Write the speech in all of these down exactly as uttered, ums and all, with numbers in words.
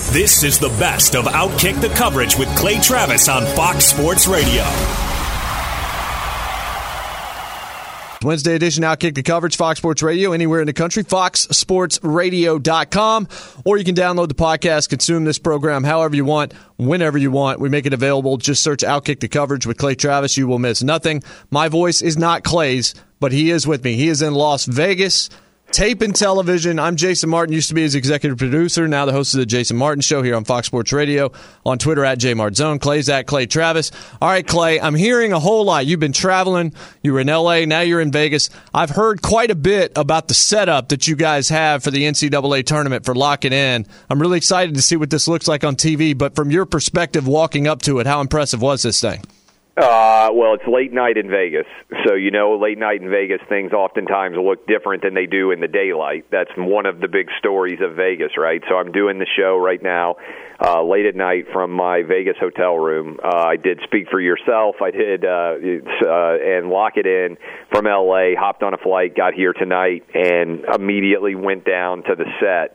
This is the best of Outkick the Coverage with Clay Travis on Fox Sports Radio. Wednesday edition, Outkick the Coverage, Fox Sports Radio, anywhere in the country, fox sports radio dot com. Or you can download the podcast, consume this program however you want, whenever you want. We make it available. Just search Outkick the Coverage with Clay Travis. You will miss nothing. My voice is not Clay's, but he is with me. He is in Las Vegas. Tape and television. I'm Jason Martin, used to be his executive producer, now the host of the Jason Martin Show here on Fox Sports Radio. On Twitter at JMartZone. Clay's at Clay Travis. All right, Clay, I'm hearing a whole lot. You've been traveling. You were in L A. Now you're in Vegas. I've heard quite a bit about the setup that you guys have for the N C double A tournament for Lock It In. I'm really excited to see what this looks like on T V, but from your perspective walking up to it, how impressive was this thing? Uh, well, it's late night in Vegas. So, you know, late night in Vegas, things oftentimes look different than they do in the daylight. That's one of the big stories of Vegas, right? So I'm doing the show right now uh, late at night from my Vegas hotel room. Uh, I did Speak for Yourself. I did uh, uh, and Lock It In from L A, hopped on a flight, got here tonight, and immediately went down to the set.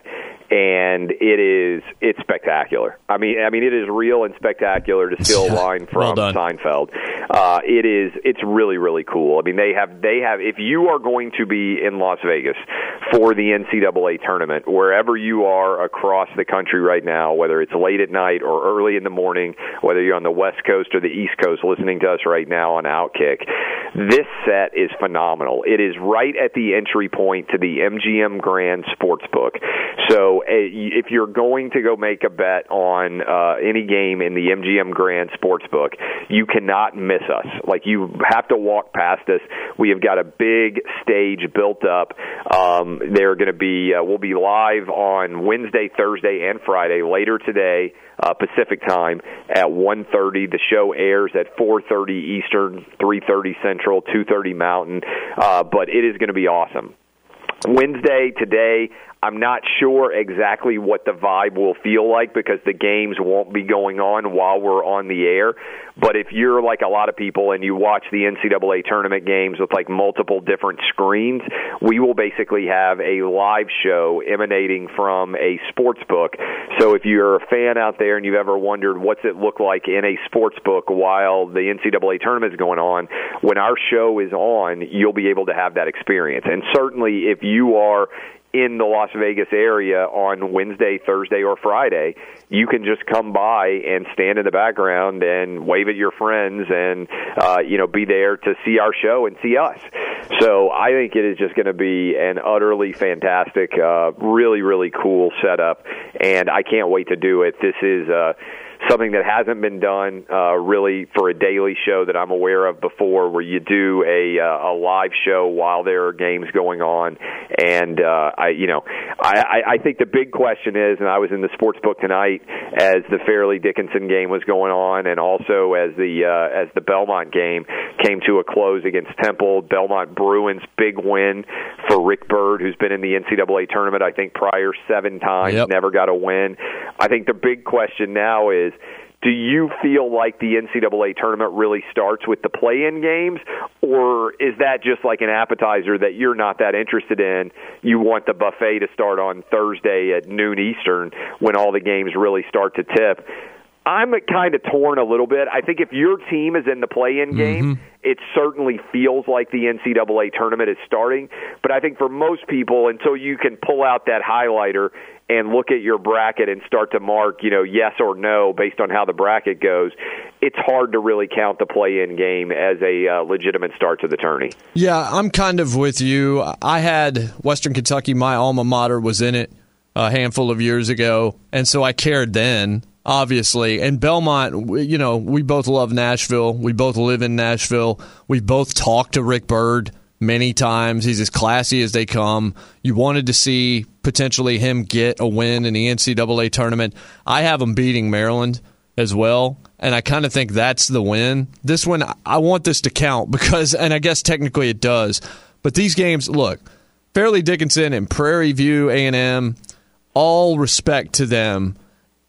And it is it's spectacular. I mean, I mean, it is real and spectacular, to steal a line from well Seinfeld. Uh, it is it's really really cool. I mean, they have they have if you are going to be in Las Vegas for the N C double A tournament, wherever you are across the country right now, whether it's late at night or early in the morning, whether you're on the West Coast or the East Coast listening to us right now on Outkick, this set is phenomenal. It is right at the entry point to the M G M Grand Sportsbook. So if you're going to go make a bet on uh, any game in the M G M Grand Sportsbook, you cannot miss us. Like, you have to walk past us. We have got a big stage built up. Um, they're going to be, uh, we'll be live on Wednesday, Thursday, and Friday later today, uh, Pacific time at one thirty. The show airs at four thirty Eastern, three thirty Central, two thirty Mountain. Uh, but it is going to be awesome. Wednesday, today, I'm not sure exactly what the vibe will feel like because the games won't be going on while we're on the air. But if you're like a lot of people and you watch the N C double A tournament games with like multiple different screens, we will basically have a live show emanating from a sports book. So if you're a fan out there and you've ever wondered what's it look like in a sports book while the N C double A tournament is going on, when our show is on, you'll be able to have that experience. And certainly if you are in the Las Vegas area on Wednesday, Thursday, or Friday, you can just come by and stand in the background and wave at your friends and, uh, you know, be there to see our show and see us. So I think it is just going to be an utterly fantastic, uh, really, really cool setup, and I can't wait to do it. This is uh, something that hasn't been done uh, really for a daily show that I'm aware of before, where you do a uh, a live show while there are games going on. And uh, I, you know, I, I think the big question is, and I was in the sports book tonight as the Fairleigh Dickinson game was going on, and also as the uh, as the Belmont game came to a close against Temple. Belmont Bruins big win for Rick Byrd, who's been in the N C double A tournament I think prior seven times, yep. Never got a win. I think the big question now is, do you feel like the N C double A tournament really starts with the play-in games, or is that just like an appetizer that you're not that interested in? You want the buffet to start on Thursday at noon Eastern when all the games really start to tip. I'm kind of torn a little bit. I think if your team is in the play-in game, mm-hmm. it certainly feels like the N C double A tournament is starting. But I think for most people, until you can pull out that highlighter and look at your bracket and start to mark, you know, yes or no based on how the bracket goes, it's hard to really count the play-in game as a uh, legitimate start to the tourney. Yeah, I'm kind of with you. I had Western Kentucky, my alma mater, was in it a handful of years ago, and so I cared then. Obviously, and Belmont, you know, we both love Nashville. We both live in Nashville. We've both talked to Rick Byrd many times. He's as classy as they come. You wanted to see potentially him get a win in the N C double A tournament. I have him beating Maryland as well, and I kind of think that's the win. This one, I want this to count because, and I guess technically it does, but these games, look, Fairleigh Dickinson and Prairie View A and M, all respect to them.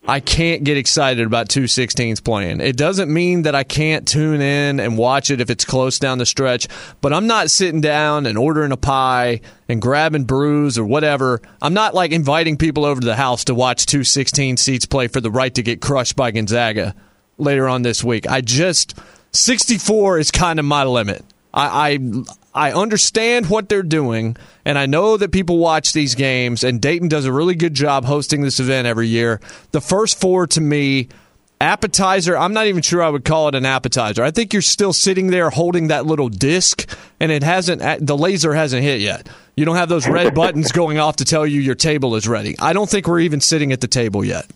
I can't get excited about two sixteens playing. It doesn't mean that I can't tune in and watch it if it's close down the stretch, but I'm not sitting down and ordering a pie and grabbing brews or whatever. I'm not like inviting people over to the house to watch two sixteen seats play for the right to get crushed by Gonzaga later on this week. I just, sixty-four is kind of my limit. I, I I understand what they're doing, and I know that people watch these games, and Dayton does a really good job hosting this event every year. The first four, to me, appetizer, I'm not even sure I would call it an appetizer. I think you're still sitting there holding that little disc, and it hasn't. The laser hasn't hit yet. You don't have those red buttons going off to tell you your table is ready. I don't think we're even sitting at the table yet.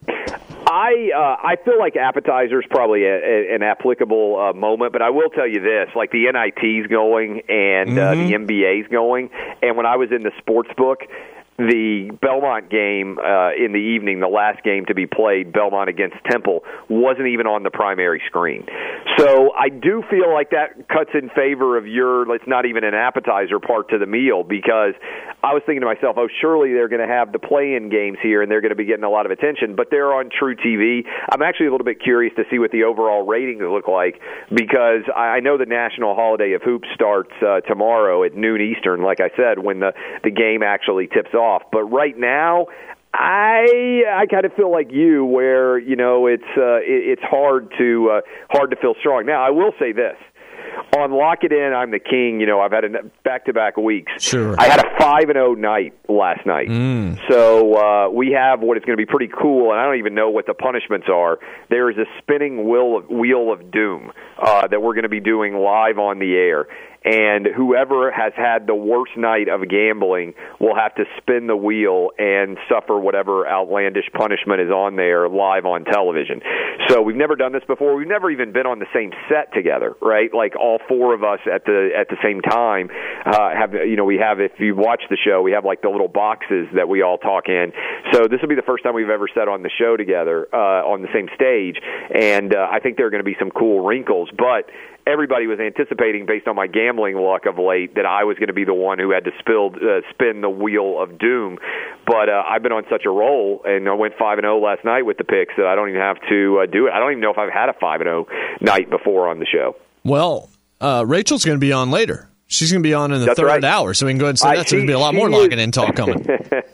I uh, I feel like appetizer is probably a, a, an applicable uh, moment, but I will tell you this: like the N I T's going and mm-hmm. uh, the N B A's going, and when I was in the sports book, the Belmont game uh, in the evening, the last game to be played, Belmont against Temple, wasn't even on the primary screen. So I do feel like that cuts in favor of your, it's not even an appetizer part to the meal, because I was thinking to myself, oh, surely they're going to have the play-in games here and they're going to be getting a lot of attention, but they're on True T V. I'm actually a little bit curious to see what the overall ratings look like, because I know the National Holiday of Hoops starts uh, tomorrow at noon Eastern, like I said, when the, the game actually tips off. But right now, I I kind of feel like you, where you know it's uh, it, it's hard to uh, hard to feel strong. Now, I will say this: on Lock It In, I'm the king. You know, I've had a back-to-back weeks. Sure. I had a five and oh night last night. Mm. So uh, we have what is going to be pretty cool, and I don't even know what the punishments are. There is a spinning wheel of, wheel of doom uh, that we're going to be doing live on the air. And whoever has had the worst night of gambling will have to spin the wheel and suffer whatever outlandish punishment is on there live on television. So we've never done this before. We've never even been on the same set together, right? Like all four of us at the at the same time uh, have, you know, we have, if you watch the show, we have like the little boxes that we all talk in. So this will be the first time we've ever sat on the show together uh, on the same stage. And uh, I think there are going to be some cool wrinkles, but everybody was anticipating, based on my gambling luck of late, that I was going to be the one who had to spill, uh, spin the wheel of doom. But uh, I've been on such a roll, and I went five and oh last night with the picks, that I don't even have to uh, do it. I don't even know if I've had a five and oh night before on the show. Well, uh, Rachel's going to be on later. She's going to be on in the That's third right. hour, so we can go ahead and say I, that's she, going to be a lot more is, locking in talk coming.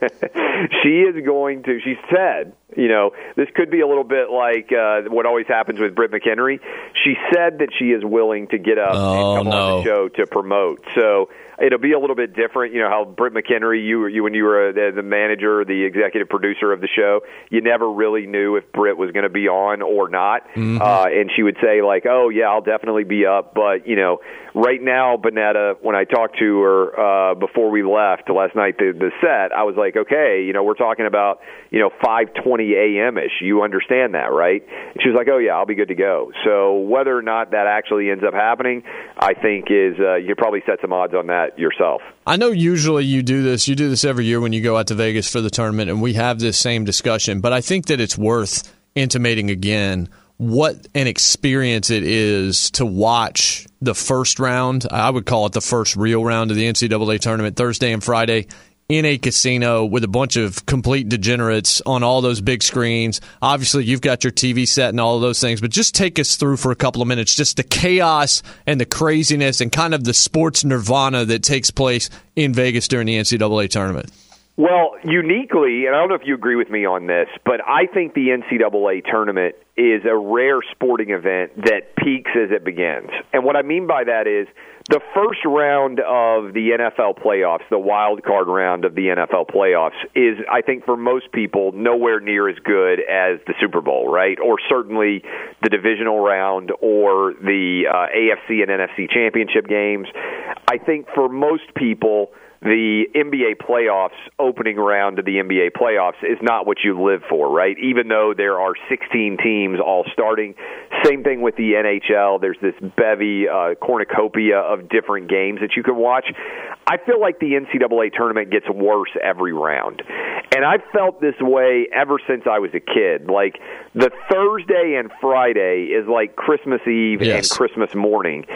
She is going to, she said, you know, this could be a little bit like uh, what always happens with Britt McHenry. She said that she is willing to get up oh, and come no. on the show to promote. So it'll be a little bit different. You know how Britt McHenry, you, you when you were the, the manager, the executive producer of the show, you never really knew if Britt was going to be on or not. Mm-hmm. Uh, and she would say, like, oh, yeah, I'll definitely be up. But, you know, right now, Bonetta, when I talked to her uh, before we left last night, the, the set, I was like, okay, you know, we're talking about, you know, five twenty a.m.-ish. You understand that, right? And she was like, oh, yeah, I'll be good to go. So whether or not that actually ends up happening, I think is uh, you could probably set some odds on that yourself. I know usually you do this. You do this every year when you go out to Vegas for the tournament, and we have this same discussion. But I think that it's worth intimating again what an experience it is to watch the first round. I would call it the first real round of the N C double A tournament, Thursday and Friday, in a casino with a bunch of complete degenerates on all those big screens. Obviously, you've got your T V set and all of those things, but just take us through for a couple of minutes just the chaos and the craziness and kind of the sports nirvana that takes place in Vegas during the N C double A tournament. Well, uniquely, and I don't know if you agree with me on this, but I think the N C double A tournament is a rare sporting event that peaks as it begins. And what I mean by that is the first round of the N F L playoffs, the wild card round of the N F L playoffs, is, I think, for most people, nowhere near as good as the Super Bowl, right? Or certainly the divisional round or the uh, A F C and N F C championship games. I think for most people, the N B A playoffs, opening round of the N B A playoffs, is not what you live for, right? Even though there are sixteen teams all starting. Same thing with the N H L. There's this bevy, uh, cornucopia of different games that you can watch. I feel like the N C double A tournament gets worse every round. And I've felt this way ever since I was a kid. Like, the Thursday and Friday is like Christmas Eve yes. and Christmas morning.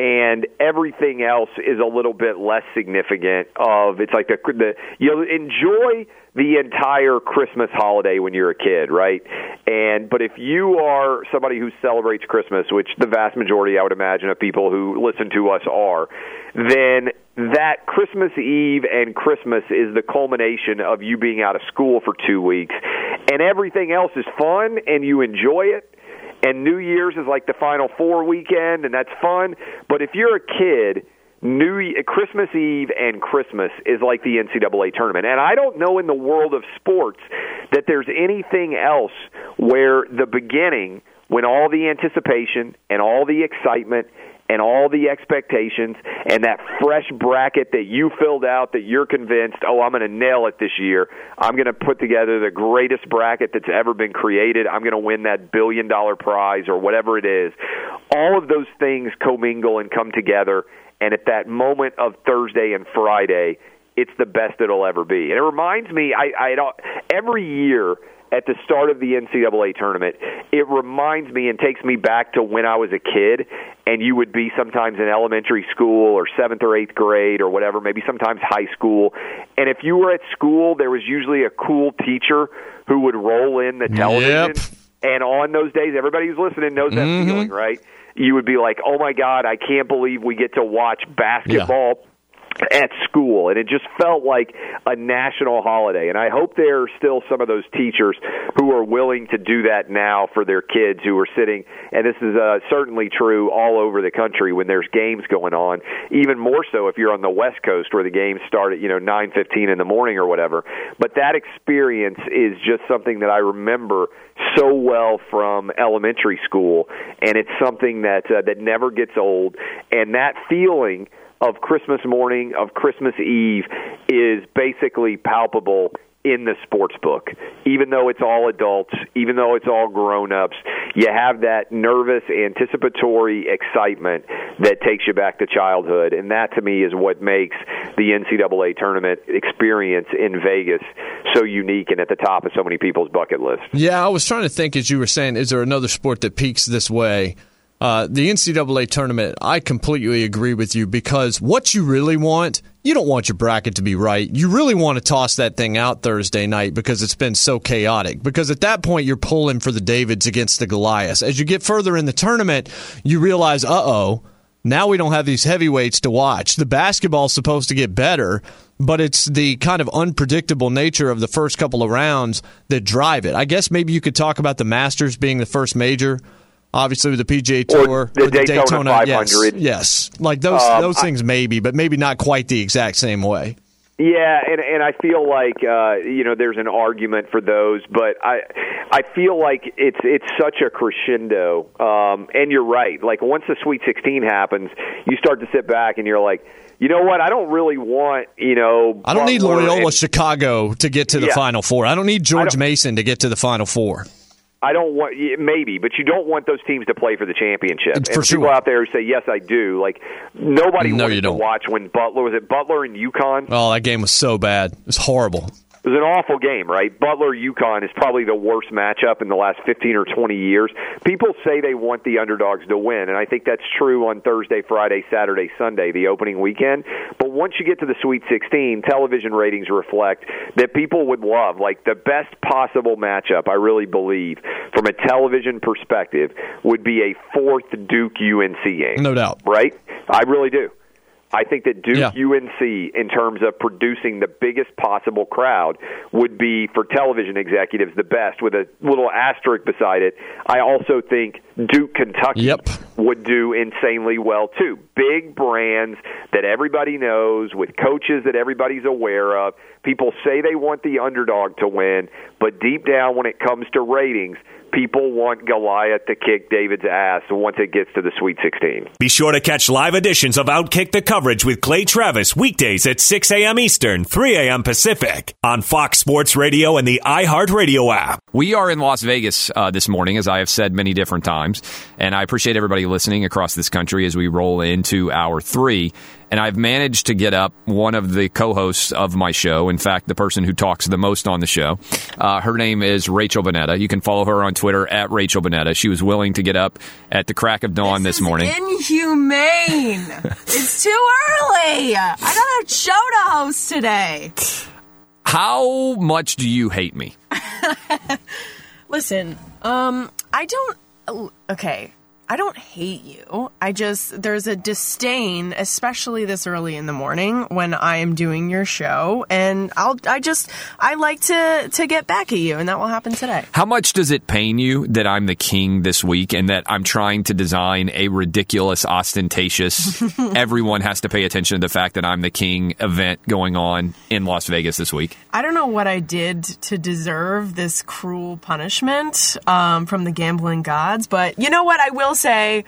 and everything else is a little bit less significant. Of it's like the the you'll enjoy the entire Christmas holiday when you're a kid, right? And but if you are somebody who celebrates Christmas, which the vast majority, I would imagine, of people who listen to us are, then that Christmas Eve and Christmas is the culmination of you being out of school for two weeks, and everything else is fun, and you enjoy it. And New Year's is like the Final Four weekend, and that's fun. But if you're a kid, New Christmas Eve and Christmas is like the N C double A tournament. And I don't know in the world of sports that there's anything else where the beginning, when all the anticipation and all the excitement and all the expectations and that fresh bracket that you filled out that you're convinced, oh, I'm going to nail it this year. I'm going to put together the greatest bracket that's ever been created. I'm going to win that billion-dollar prize or whatever it is. All of those things commingle and come together, and at that moment of Thursday and Friday, it's the best it'll ever be. And it reminds me, I, I don't, every year at the start of the N C double A tournament, it reminds me and takes me back to when I was a kid, and you would be sometimes in elementary school or seventh or eighth grade or whatever, maybe sometimes high school. And if you were at school, there was usually a cool teacher who would roll in the television. Yep. And on those days, everybody who's listening knows that mm-hmm. feeling, right? You would be like, oh, my God, I can't believe we get to watch basketball yeah. at school. And it just felt like a national holiday. And I hope there are still some of those teachers who are willing to do that now for their kids who are sitting, and this is uh, certainly true all over the country when there's games going on, even more so if you're on the West Coast where the games start at, you know, nine fifteen in the morning or whatever. But that experience is just something that I remember so well from elementary school, and it's something that uh, that never gets old. And that feeling of Christmas morning, of Christmas Eve, is basically palpable in the sports book. Even though it's all adults, even though it's all grown-ups, you have that nervous, anticipatory excitement that takes you back to childhood. And that, to me, is what makes the N C double A tournament experience in Vegas so unique and at the top of so many people's bucket list. Yeah, I was trying to think, as you were saying, is there another sport that peaks this way? Uh, the N C double A tournament, I completely agree with you, because what you really want, you don't want your bracket to be right. You really want to toss that thing out Thursday night because it's been so chaotic. Because at that point, you're pulling for the Davids against the Goliaths. As you get further in the tournament, you realize, uh-oh, now we don't have these heavyweights to watch. The basketball's supposed to get better, but it's the kind of unpredictable nature of the first couple of rounds that drive it. I guess maybe you could talk about the Masters being the first major. Obviously, with the P G A Tour, or the, or the Daytona, Daytona five hundred. Yes, yes. Like those um, those things maybe, but maybe not quite the exact same way. Yeah, and and I feel like uh, you know there's an argument for those, but I I feel like it's it's such a crescendo. Um, and you're right. Like once the Sweet sixteen happens, you start to sit back and you're like, you know what? I don't really want, you know. I don't need Loyola and, Chicago to get to the yeah, Final Four. I don't need George don't, Mason to get to the Final Four. I don't want, maybe, but you don't want those teams to play for the championship. For and sure. People out there who say, yes, I do. Like, nobody no, wanted you to don't. watch when Butler, was it Butler and UConn? Oh, that game was so bad. It was horrible. It was an awful game, right? Butler-UConn is probably the worst matchup in the last fifteen or twenty years. People say they want the underdogs to win, and I think that's true on Thursday, Friday, Saturday, Sunday, the opening weekend. But once you get to the Sweet sixteen, television ratings reflect that people would love, like the best possible matchup, I really believe, from a television perspective, would be a fourth Duke-U N C game. No doubt. Right? I really do. I think that Duke yeah. U N C, in terms of producing the biggest possible crowd, would be, for television executives, the best, with a little asterisk beside it. I also think Duke Kentucky yep. would do insanely well, too. Big brands that everybody knows, with coaches that everybody's aware of. People say they want the underdog to win, but deep down when it comes to ratings, people want Goliath to kick David's ass once it gets to the Sweet sixteen. Be sure to catch live editions of Outkick the Coverage with Clay Travis weekdays at six a.m. Eastern, three a.m. Pacific on Fox Sports Radio and the iHeartRadio app. We are in Las Vegas uh, this morning, as I have said many different times, and I appreciate everybody everybody listening across this country as we roll into hour three. And I've managed to get up one of the co-hosts of my show. In fact, the person who talks the most on the show. Uh, her name is Rachel Bonnetta. You can follow her on Twitter at Rachel Bonnetta. She was willing to get up at the crack of dawn this, this morning. Inhumane. It's too early. I got a show to host today. How much do you hate me? Listen, um, I don't. Okay. I don't hate you. I just, there's a disdain, especially this early in the morning when I am doing your show. And I'll, I just, I like to, to get back at you, and that will happen today. How much does it pain you that I'm the king this week and that I'm trying to design a ridiculous, ostentatious, everyone has to pay attention to the fact that I'm the king event going on in Las Vegas this week? I don't know what I did to deserve this cruel punishment um, from the gambling gods, but you know what? I will say,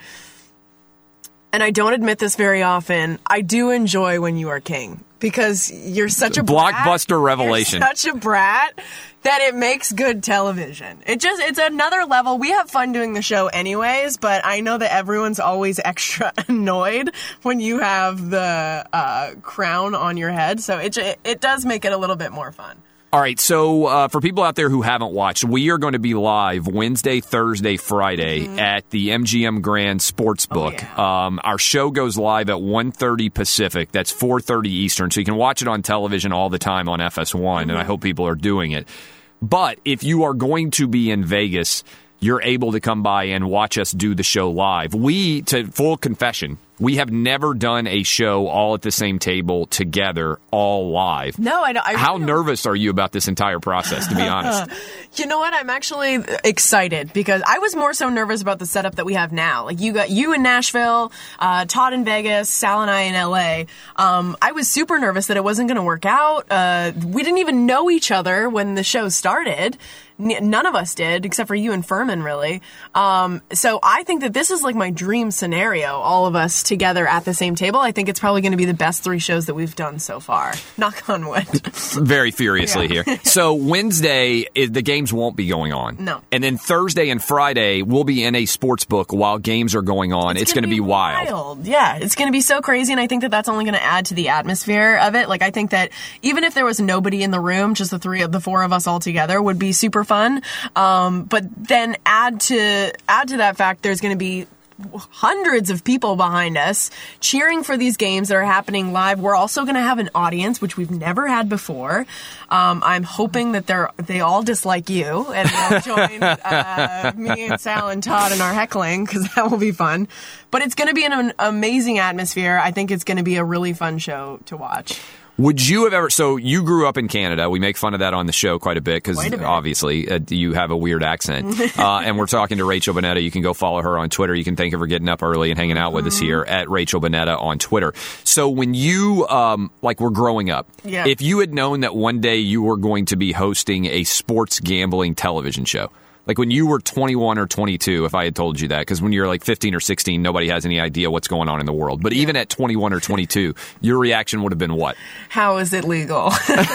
and I don't admit this very often, I do enjoy when you are king because you're such a blockbuster brat, revelation. You're such a brat that it makes good television. It just it's another level. We have fun doing the show anyways, but I know that everyone's always extra annoyed when you have the uh, crown on your head. So it it does make it a little bit more fun. All right, so uh, for people out there who haven't watched, we are going to be live Wednesday, Thursday, Friday mm-hmm. at the M G M Grand Sportsbook. Oh, yeah. um, our show goes live at one thirty Pacific. That's four thirty Eastern, so you can watch it on television all the time on F S one, mm-hmm. and I hope people are doing it. But if you are going to be in Vegas, you're able to come by and watch us do the show live. We, to full confession, we have never done a show all at the same table together, all live. No, I don't. I How really nervous don't. are you about this entire process, to be honest? You know what? I'm actually excited because I was more so nervous about the setup that we have now. Like you got you in Nashville, uh, Todd in Vegas, Sal and I in L A. Um, I was super nervous that it wasn't going to work out. Uh, we didn't even know each other when the show started. None of us did, except for you and Furman, really. Um, so I think that this is like my dream scenario, all of us together at the same table. I think it's probably going to be the best three shows that we've done so far. Knock on wood. Very furiously yeah. here. So Wednesday, is, the games won't be going on. No. And then Thursday and Friday, we'll be in a sports book while games are going on. It's, it's going to be, be wild. wild. Yeah, it's going to be so crazy, and I think that that's only going to add to the atmosphere of it. Like, I think that even if there was nobody in the room, just the three of the four of us all together would be super fun. Um, but then add to add to that fact, there's going to be hundreds of people behind us cheering for these games that are happening live. We're also going to have an audience, which we've never had before. Um, I'm hoping that they're they all dislike you and they'll join uh, me and Sal and Todd in our heckling because that will be fun. But it's going to be an, an amazing atmosphere. I think it's going to be a really fun show to watch. Would you have ever... So you grew up in Canada. We make fun of that on the show quite a bit because obviously uh, you have a weird accent. uh, and we're talking to Rachel Bonnetta. You can go follow her on Twitter. You can thank her for getting up early and hanging out with us here at Rachel Bonnetta on Twitter. So when you, um, like, were growing up, yeah. if you had known that one day you were going to be hosting a sports gambling television show, like when you were twenty-one or twenty-two, if I had told you that, because when you're like fifteen or sixteen, nobody has any idea what's going on in the world. But yeah. even at twenty-one or twenty-two, your reaction would have been what? How is it legal?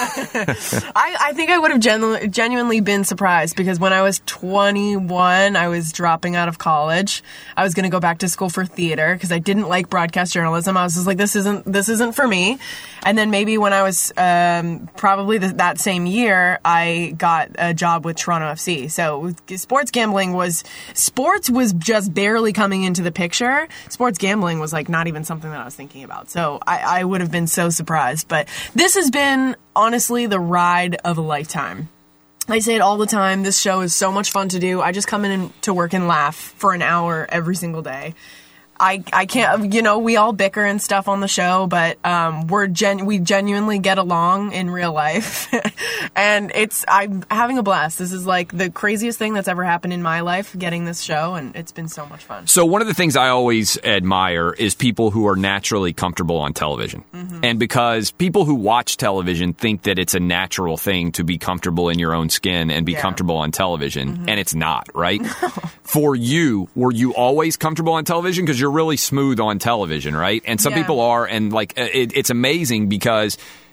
I, I think I would have genu- genuinely been surprised because when I was twenty-one, I was dropping out of college. I was going to go back to school for theater because I didn't like broadcast journalism. I was just like, this isn't this isn't for me. And then maybe when I was um, probably the, that same year, I got a job with Toronto F C. So sports gambling was sports was just barely coming into the picture. Sports gambling was like not even something that I was thinking about. So I, I would have been so surprised. But this has been honestly the ride of a lifetime. I say it all the time. This show is so much fun to do. I just come in to work and laugh for an hour every single day. I, I can't, you know, we all bicker and stuff on the show, but um, we're gen- we genuinely get along in real life. And it's, I'm having a blast. This is like the craziest thing that's ever happened in my life, getting this show, and it's been so much fun. So one of the things I always admire is people who are naturally comfortable on television. Mm-hmm. And because people who watch television think that it's a natural thing to be comfortable in your own skin and be yeah. comfortable on television, mm-hmm. and it's not, right? No. For you, were you always comfortable on television? Because you're really smooth on television, right? And some yeah. people are, and like it, it's amazing because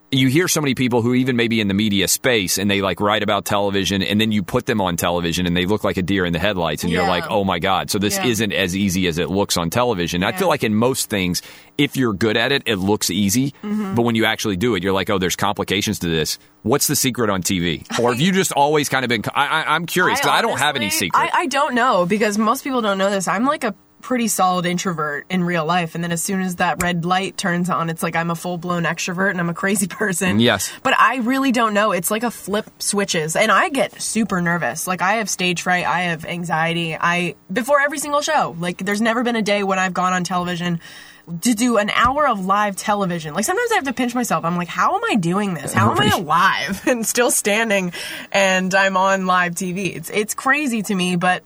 you hear so many people who even maybe in the media space and they like write about television and then you put them on television and they look like a deer in the headlights and yeah. you're like, oh my God. So this yeah. isn't as easy as it looks on television. Yeah. I feel like in most things, if you're good at it, it looks easy. Mm-hmm. But when you actually do it, you're like, oh, there's complications to this. What's the secret on T V? Or have you just always kind of been, I, I, I'm curious because I, I don't have any secret. I, I don't know because most people don't know this. I'm like a pretty solid introvert in real life, and then as soon as that red light turns on, it's like I'm a full-blown extrovert and I'm a crazy person. Yes. But I really don't know. It's like a flip switches, and I get super nervous. Like, I have stage fright, I have anxiety. I before every single show. Like, there's never been a day when I've gone on television to do an hour of live television. Like, sometimes I have to pinch myself. I'm like, how am I doing this? How am I alive and still standing and I'm on live T V? It's it's crazy to me, but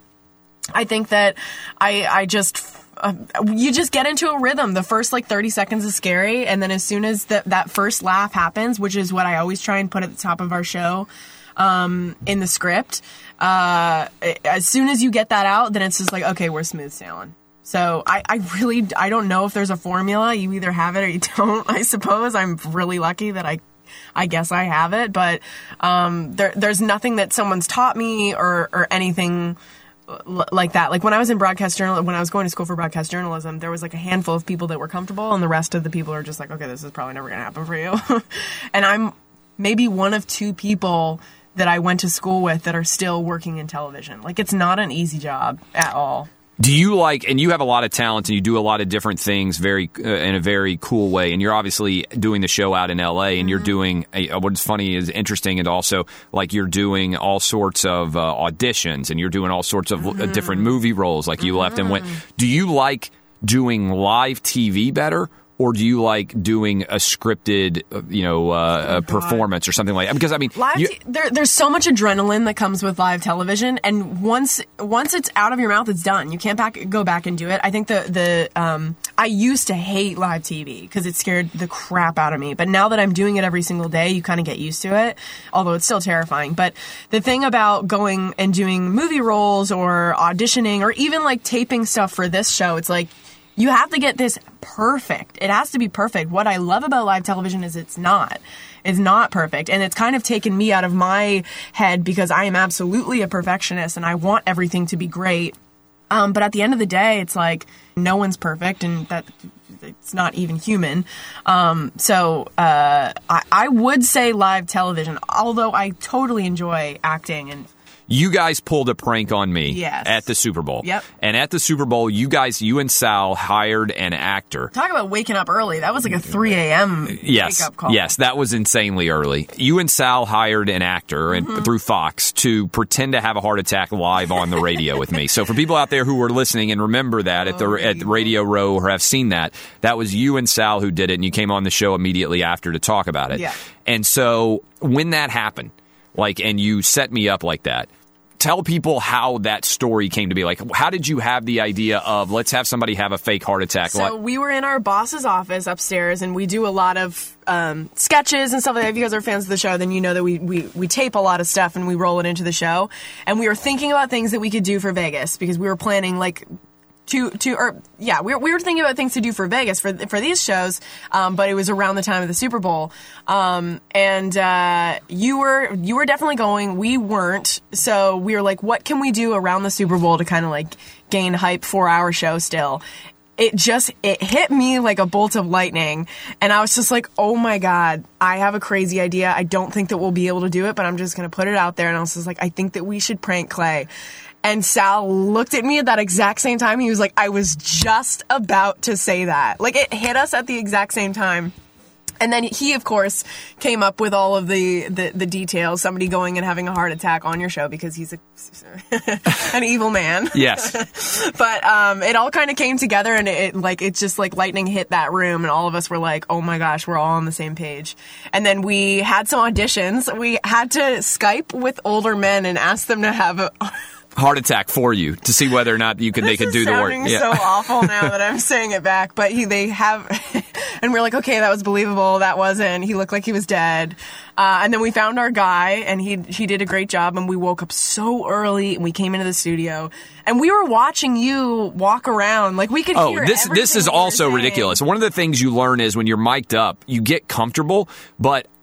I think that I I just uh, you just get into a rhythm. The first like thirty seconds is scary, and then as soon as that that first laugh happens, which is what I always try and put at the top of our show um, in the script, uh, as soon as you get that out, then it's just like, okay, we're smooth sailing. So I, I really I don't know if there's a formula. You either have it or you don't. I suppose I'm really lucky that I. I guess I have it, but um, there, there's nothing that someone's taught me or or anything like that. Like when I was in broadcast journalism, when I was going to school for broadcast journalism, there was like a handful of people that were comfortable and the rest of the people are just like, okay, this is probably never going to happen for you. And I'm maybe one of two people that I went to school with that are still working in television. Like, it's not an easy job at all. Do you like, and you have a lot of talent and you do a lot of different things very uh, in a very cool way, and you're obviously doing the show out in L A and mm-hmm. you're doing, a, what's funny is interesting, and also like you're doing all sorts of uh, auditions and you're doing all sorts of mm-hmm. uh, different movie roles, like you mm-hmm. left and went. Do you like doing live T V better? Or do you like doing a scripted, you know, uh, oh, a performance or something like that? Because I mean, live you, t- there, there's so much adrenaline that comes with live television, and once once it's out of your mouth, it's done. You can't back go back and do it. I think the the um, I used to hate live T V because it scared the crap out of me. But now that I'm doing it every single day, you kind of get used to it. Although it's still terrifying. But the thing about going and doing movie roles or auditioning or even like taping stuff for this show, it's like, you have to get this perfect. It has to be perfect. What I love about live television is it's not. It's not perfect. And it's kind of taken me out of my head because I am absolutely a perfectionist and I want everything to be great. Um, but at the end of the day, it's like no one's perfect and that it's not even human. Um, so uh, I, I would say live television, although I totally enjoy acting and you guys pulled a prank on me yes. at the Super Bowl. Yep. And at the Super Bowl, you guys, you and Sal hired an actor. Talk about waking up early. That was like a three a.m. yes. wake-up call. Yes, that was insanely early. You and Sal hired an actor mm-hmm. and, through Fox to pretend to have a heart attack live on the radio with me. So for people out there who were listening and remember that at the oh, at Radio Row or have seen that, that was you and Sal who did it, and you came on the show immediately after to talk about it. Yeah. And so when that happened, like, and you set me up like that, tell people how that story came to be. Like, how did you have the idea of let's have somebody have a fake heart attack? So we were in our boss's office upstairs, and we do a lot of um, sketches and stuff like that. If you guys are fans of the show, then you know that we, we, we tape a lot of stuff and we roll it into the show. And we were thinking about things that we could do for Vegas because we were planning, like, To, to, or, yeah, we were, we were thinking about things to do for Vegas for, for these shows, um, but it was around the time of the Super Bowl. Um, and, uh, you were, you were definitely going, we weren't. So we were like, what can we do around the Super Bowl to kind of like gain hype for our show still? It just, it hit me like a bolt of lightning. And I was just like, oh my God, I have a crazy idea. I don't think that we'll be able to do it, but I'm just going to put it out there. And I was just like, I think that we should prank Clay. And Sal looked at me at that exact same time. He was like, I was just about to say that. Like, it hit us at the exact same time. And then he, of course, came up with all of the, the, the details. Somebody going and having a heart attack on your show because he's a, an evil man. Yes. But um, it all kind of came together, and it like it just like lightning hit that room, and all of us were like, oh my gosh, we're all on the same page. And then we had some auditions. We had to Skype with older men and ask them to have a heart attack for you to see whether or not you could this they could do the work. This is sounding so awful now that I'm saying it back, but he they have, and we're like, okay, that was believable. That wasn't. He looked like he was dead. Uh, and then we found our guy, and he he did a great job. And we woke up so early, and we came into the studio, and we were watching you walk around, like we could oh, hear. this this is also ridiculous. One of the things you learn is when you're mic'd up, you get comfortable, but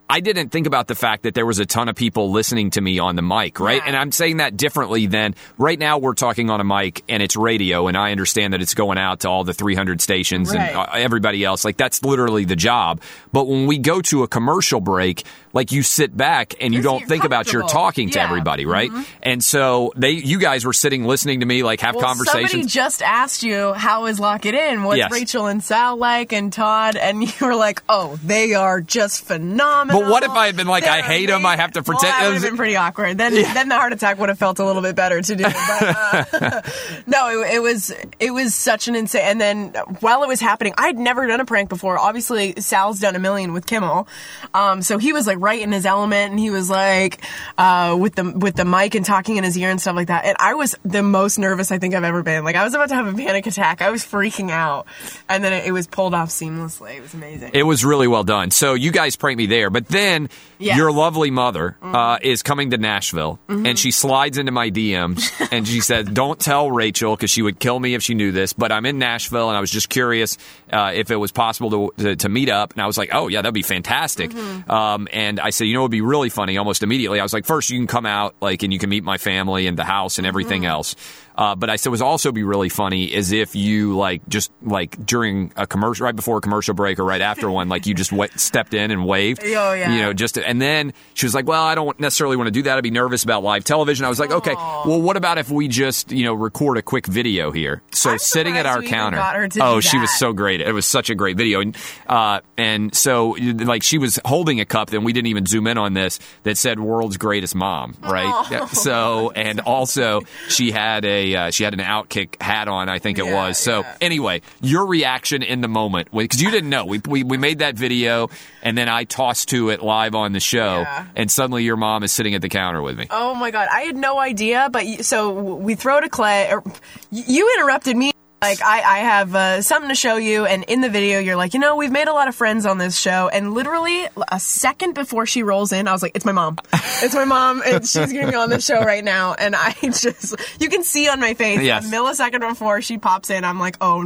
I didn't think about the fact that there was a ton of people listening to me on the mic, right? Yeah. And I'm saying that differently than right now we're talking on a mic and it's radio, and I understand that it's going out to all the three hundred stations right. and uh, everybody else. Like, that's literally the job. But when we go to a commercial break, like, you sit back and you don't think about you're talking to yeah. everybody, right? Mm-hmm. And so they, you guys were sitting listening to me, like, have well, conversations. Somebody just asked you, how is Lock It In? What's Yes. Rachel and Sal like, and Todd? And you were like, oh, they are just phenomenal. But what if I had been like, They're I hate them, I have to amazing. pretend? Well, that it would was- have been pretty awkward. Then, Yeah. then the heart attack would have felt a little bit better to do. But uh, no, it, it was it was such an insane. And then while it was happening, I'd never done a prank before. Obviously, Sal's done a million with Kimmel, um, so he was like right in his element, and he was like uh, with the with the mic and talking in his ear and stuff like that. And I was the most nervous I think I've ever been. Like, I was about to have a panic attack. I was freaking out, and then it, it was pulled off seamlessly. It was amazing. It was really well done. So you guys pranked me there. But then Yes. your lovely mother uh, is coming to Nashville, Mm-hmm. and she slides into my D Ms, and she says, don't tell Rachel, because she would kill me if she knew this, but I'm in Nashville, and I was just curious uh, if it was possible to, to to meet up. And I was like, oh, yeah, that'd be fantastic. Mm-hmm. Um, and I said, you know, it would be really funny almost immediately. I was like, first, you can come out, like, and you can meet my family and the house and everything Mm-hmm. else. Uh, but I said, it would also be really funny is if you, like, just, like, during a commercial, right before a commercial break or right after one, like, you just w- stepped in and waved. Oh, yeah. You know, just, to, and then she was like, well, I don't necessarily want to do that. I'd be nervous about live television. I was like, okay, well, what about if we just, you know, record a quick video here? So I'm sitting at surprised our you even counter. got her to oh, do she was that. so great. It was such a great video. And, uh, and so, like, she was holding a cup, and we didn't even zoom in on this, that said world's greatest mom, right? Oh. Yeah, so, and also she had a, uh, she had an Outkick hat on, I think it Yeah, was. So yeah. anyway, your reaction in the moment, because you didn't know. We, we we made that video, and then I tossed to it live on the show, Yeah. and suddenly your mom is sitting at the counter with me. Oh my god, I had no idea. But y- so we throw to Clay. Or, y- you interrupted me. Like, I, I have uh, something to show you, and in the video, you're like, you know, we've made a lot of friends on this show, and literally a second before she rolls in, I was like, it's my mom. It's my mom, and she's going to be on the show right now, and I just, you can see on my face, Yes. a millisecond before she pops in, I'm like, oh, no.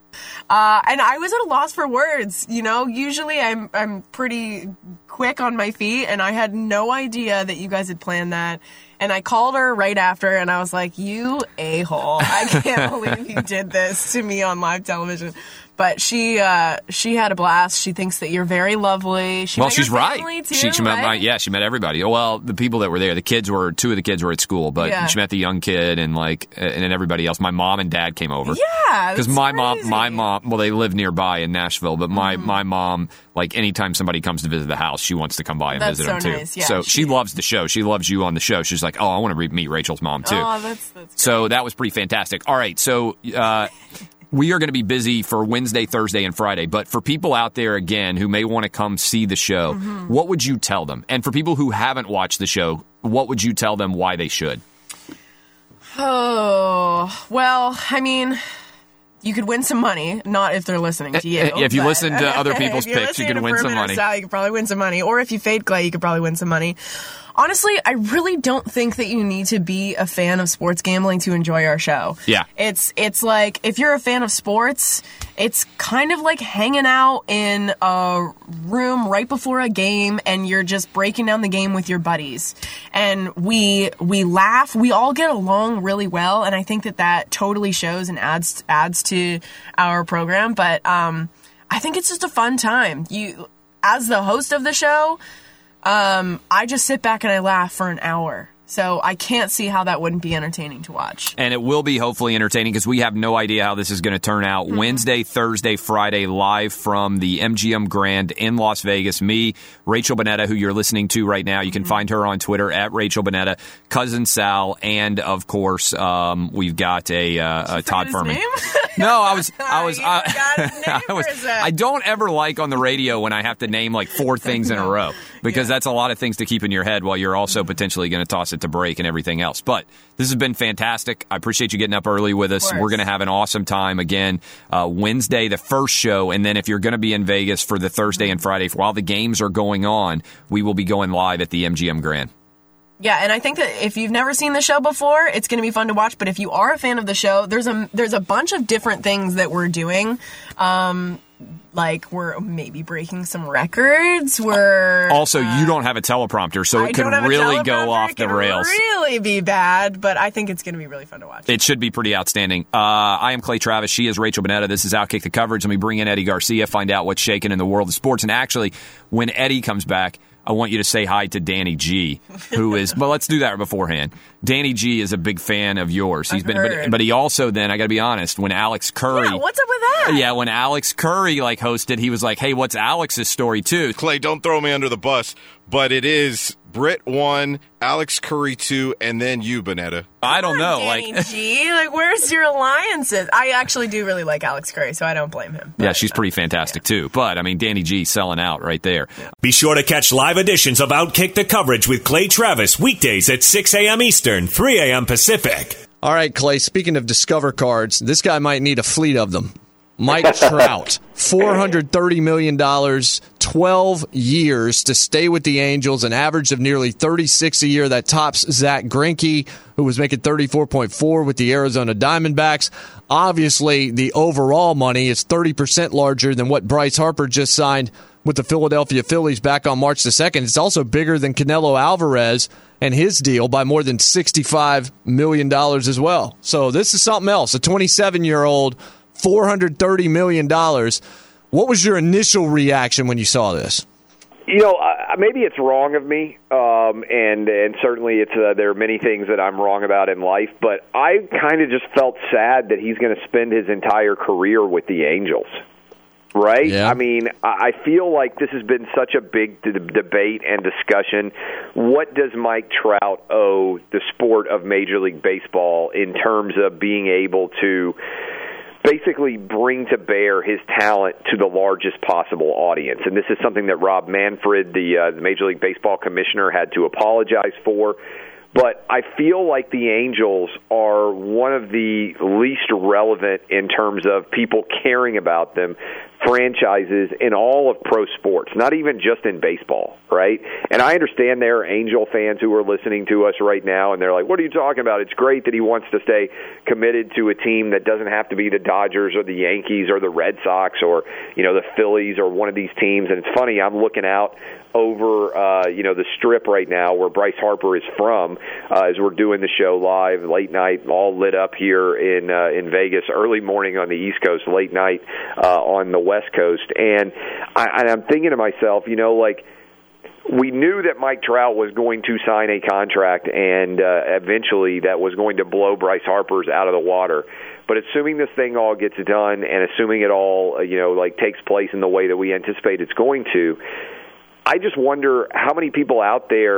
Uh, and I was at a loss for words. You know, usually I'm I'm pretty quick on my feet, and I had no idea that you guys had planned that. And I called her right after, and I was like, "You a-hole! I can't believe you did this to me on live television." But she uh, she had a blast. She thinks that you're very lovely. She Well, met she's your right. family Too, she, she met right? my, yeah, she met everybody. Well, the people that were there, the kids were, two of the kids were at school, but Yeah. she met the young kid and like, and then everybody else. My mom and dad came over. Yeah, Because that's my mom, crazy. my mom, well, they live nearby in Nashville, but my, my mom, like, anytime somebody comes to visit the house, she wants to come by and That's visit so them too. nice. Yeah, so she- she loves the show. She loves you on the show. She's like, oh, I want to re- meet Rachel's mom too. Oh, that's that's. So that was pretty fantastic. All right, so uh, we are going to be busy for Wednesday, Thursday, and Friday. But for people out there, again, who may want to come see the show, Mm-hmm. what would you tell them? And for people who haven't watched the show, what would you tell them why they should? Oh, well, I mean, you could win some money. Not if they're listening to you. If you but- listen to other people's if you're picks, you listening can to win some Furman or money. Sal, you could probably win some money. Or if you fade Clay, you could probably win some money. Honestly, I really don't think that you need to be a fan of sports gambling to enjoy our show. Yeah. It's it's like, if you're a fan of sports, it's kind of like hanging out in a room right before a game, and you're just breaking down the game with your buddies. And we we laugh, we all get along really well, and I think that that totally shows and adds adds to our program. But um, I think it's just a fun time. You, as the host of the show, Um, I just sit back and I laugh for an hour. So I can't see how that wouldn't be entertaining to watch. And it will be hopefully entertaining because we have no idea how this is going to turn out. Mm-hmm. Wednesday, Thursday, Friday, live from the M G M Grand in Las Vegas. Me, Rachel Bonetta, who you're listening to right now. You can mm-hmm. find her on Twitter at Rachel Bonetta, Cousin Sal, and of course, um, we've got a, uh, a Todd Furman. No, I was, I was, I, I was, I don't ever like on the radio when I have to name like four things in a row because yeah. that's a lot of things to keep in your head while you're also potentially going to toss it to break and everything else. But this has been fantastic. I appreciate you getting up early with us. We're going to have an awesome time again. Uh, Wednesday, the first show. And then if you're going to be in Vegas for the Thursday and Friday, while the games are going on, we will be going live at the M G M Grand. Yeah, and I think that if you've never seen the show before, it's going to be fun to watch. But if you are a fan of the show, there's a there's a bunch of different things that we're doing. Um, like we're maybe breaking some records. We're also uh, you don't have a teleprompter, so I it could really go off it the could rails. Really be bad, but I think it's going to be really fun to watch. It should be pretty outstanding. Uh, I am Clay Travis. She is Rachel Bonnetta. This is Outkick the Coverage, and we bring in Eddie Garcia, find out what's shaking in the world of sports. And actually, when Eddie comes back, I want you to say hi to Danny G, who is, well, let's do that beforehand. Danny G is a big fan of yours. He's I've been, heard. but, but he also then, I got to be honest, when Alex Curry. Yeah, what's up with that? Yeah, when Alex Curry like hosted, he was like, hey, what's Alex's story too? Clay, don't throw me under the bus, but it is Britt one, Alex Curry two, and then you, Bonnetta. I don't know. Danny like, G, like where's your alliances? I actually do really like Alex Curry, so I don't blame him. yeah, she's pretty fantastic yeah. too. But I mean, Danny G selling out right there. Yeah. Be sure to catch live editions of Outkick the Coverage with Clay Travis weekdays at six a.m. Eastern, three a.m. Pacific. All right, Clay, speaking of Discover cards, this guy might need a fleet of them. Mike Trout, four hundred thirty million dollars, twelve years to stay with the Angels, an average of nearly thirty-six a year. That tops Zach Greinke, who was making thirty-four point four with the Arizona Diamondbacks. Obviously, the overall money is thirty percent larger than what Bryce Harper just signed with the Philadelphia Phillies back on March the second. It's also bigger than Canelo Alvarez and his deal by more than sixty-five million dollars as well. So this is something else. A twenty-seven-year-old, four hundred thirty million dollars. What was your initial reaction when you saw this? You know, uh, maybe it's wrong of me, um, and and certainly it's uh, there are many things that I'm wrong about in life, but I kind of just felt sad that he's going to spend his entire career with the Angels. Right? Yeah. I mean, I feel like this has been such a big d- debate and discussion. What does Mike Trout owe the sport of Major League Baseball in terms of being able to basically bring to bear his talent to the largest possible audience? And this is something that Rob Manfred, the, uh, the Major League Baseball commissioner, had to apologize for. But I feel like the Angels are one of the least relevant in terms of people caring about them franchises in all of pro sports, not even just in baseball, right? And I understand there are Angel fans who are listening to us right now, and they're like, what are you talking about? It's great that he wants to stay committed to a team that doesn't have to be the Dodgers or the Yankees or the Red Sox or, you know, the Phillies or one of these teams. And it's funny, I'm looking out over, uh, you know, the Strip right now where Bryce Harper is from uh, as we're doing the show live, late night, all lit up here in uh, in Vegas, early morning on the East Coast, late night uh, on the West Coast. And, I, and I'm thinking to myself, you know, like, we knew that Mike Trout was going to sign a contract and uh, eventually that was going to blow Bryce Harper's out of the water. But assuming this thing all gets done and assuming it all, uh, you know, like takes place in the way that we anticipate it's going to, I just wonder how many people out there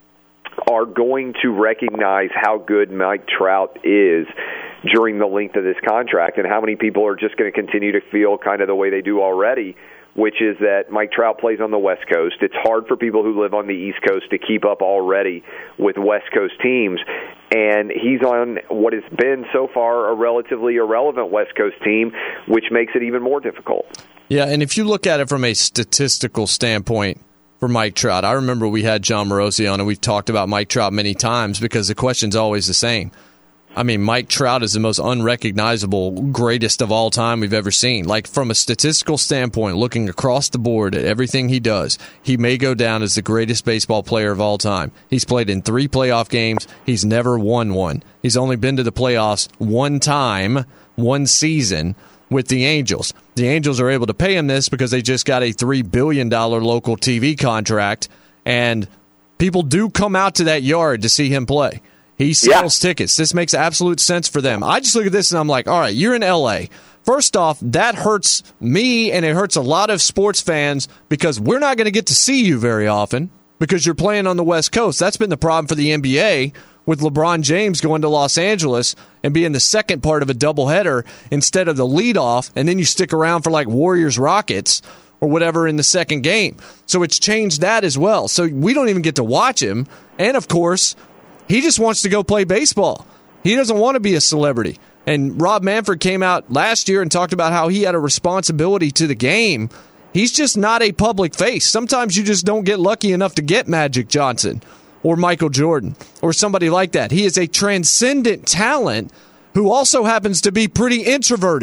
are going to recognize how good Mike Trout is during the length of this contract, and how many people are just going to continue to feel kind of the way they do already, which is that Mike Trout plays on the West Coast. It's hard for people who live on the East Coast to keep up already with West Coast teams, and he's on what has been so far a relatively irrelevant West Coast team, which makes it even more difficult. Yeah, and if you look at it from a statistical standpoint for Mike Trout, I remember we had John Morosi on, and we've talked about Mike Trout many times because the question's always the same. I mean, Mike Trout is the most unrecognizable, greatest of all time we've ever seen. Like, from a statistical standpoint, looking across the board at everything he does, he may go down as the greatest baseball player of all time. He's played in three playoff games. He's never won one. He's only been to the playoffs one time, one season, with the Angels. The Angels are able to pay him this because they just got a three billion dollars local T V contract, and people do come out to that yard to see him play. He sells yeah. tickets. This makes absolute sense for them. I just look at this and I'm like, all right, you're in L A. First off, that hurts me and it hurts a lot of sports fans because we're not going to get to see you very often because you're playing on the West Coast. That's been the problem for the N B A with LeBron James going to Los Angeles and being the second part of a doubleheader instead of the leadoff, and then you stick around for like Warriors-Rockets or whatever in the second game. So it's changed that as well. So we don't even get to watch him. And, of course, he just wants to go play baseball. He doesn't want to be a celebrity. And Rob Manfred came out last year and talked about how he had a responsibility to the game. He's just not a public face. Sometimes you just don't get lucky enough to get Magic Johnson or Michael Jordan or somebody like that. He is a transcendent talent who also happens to be pretty introverted.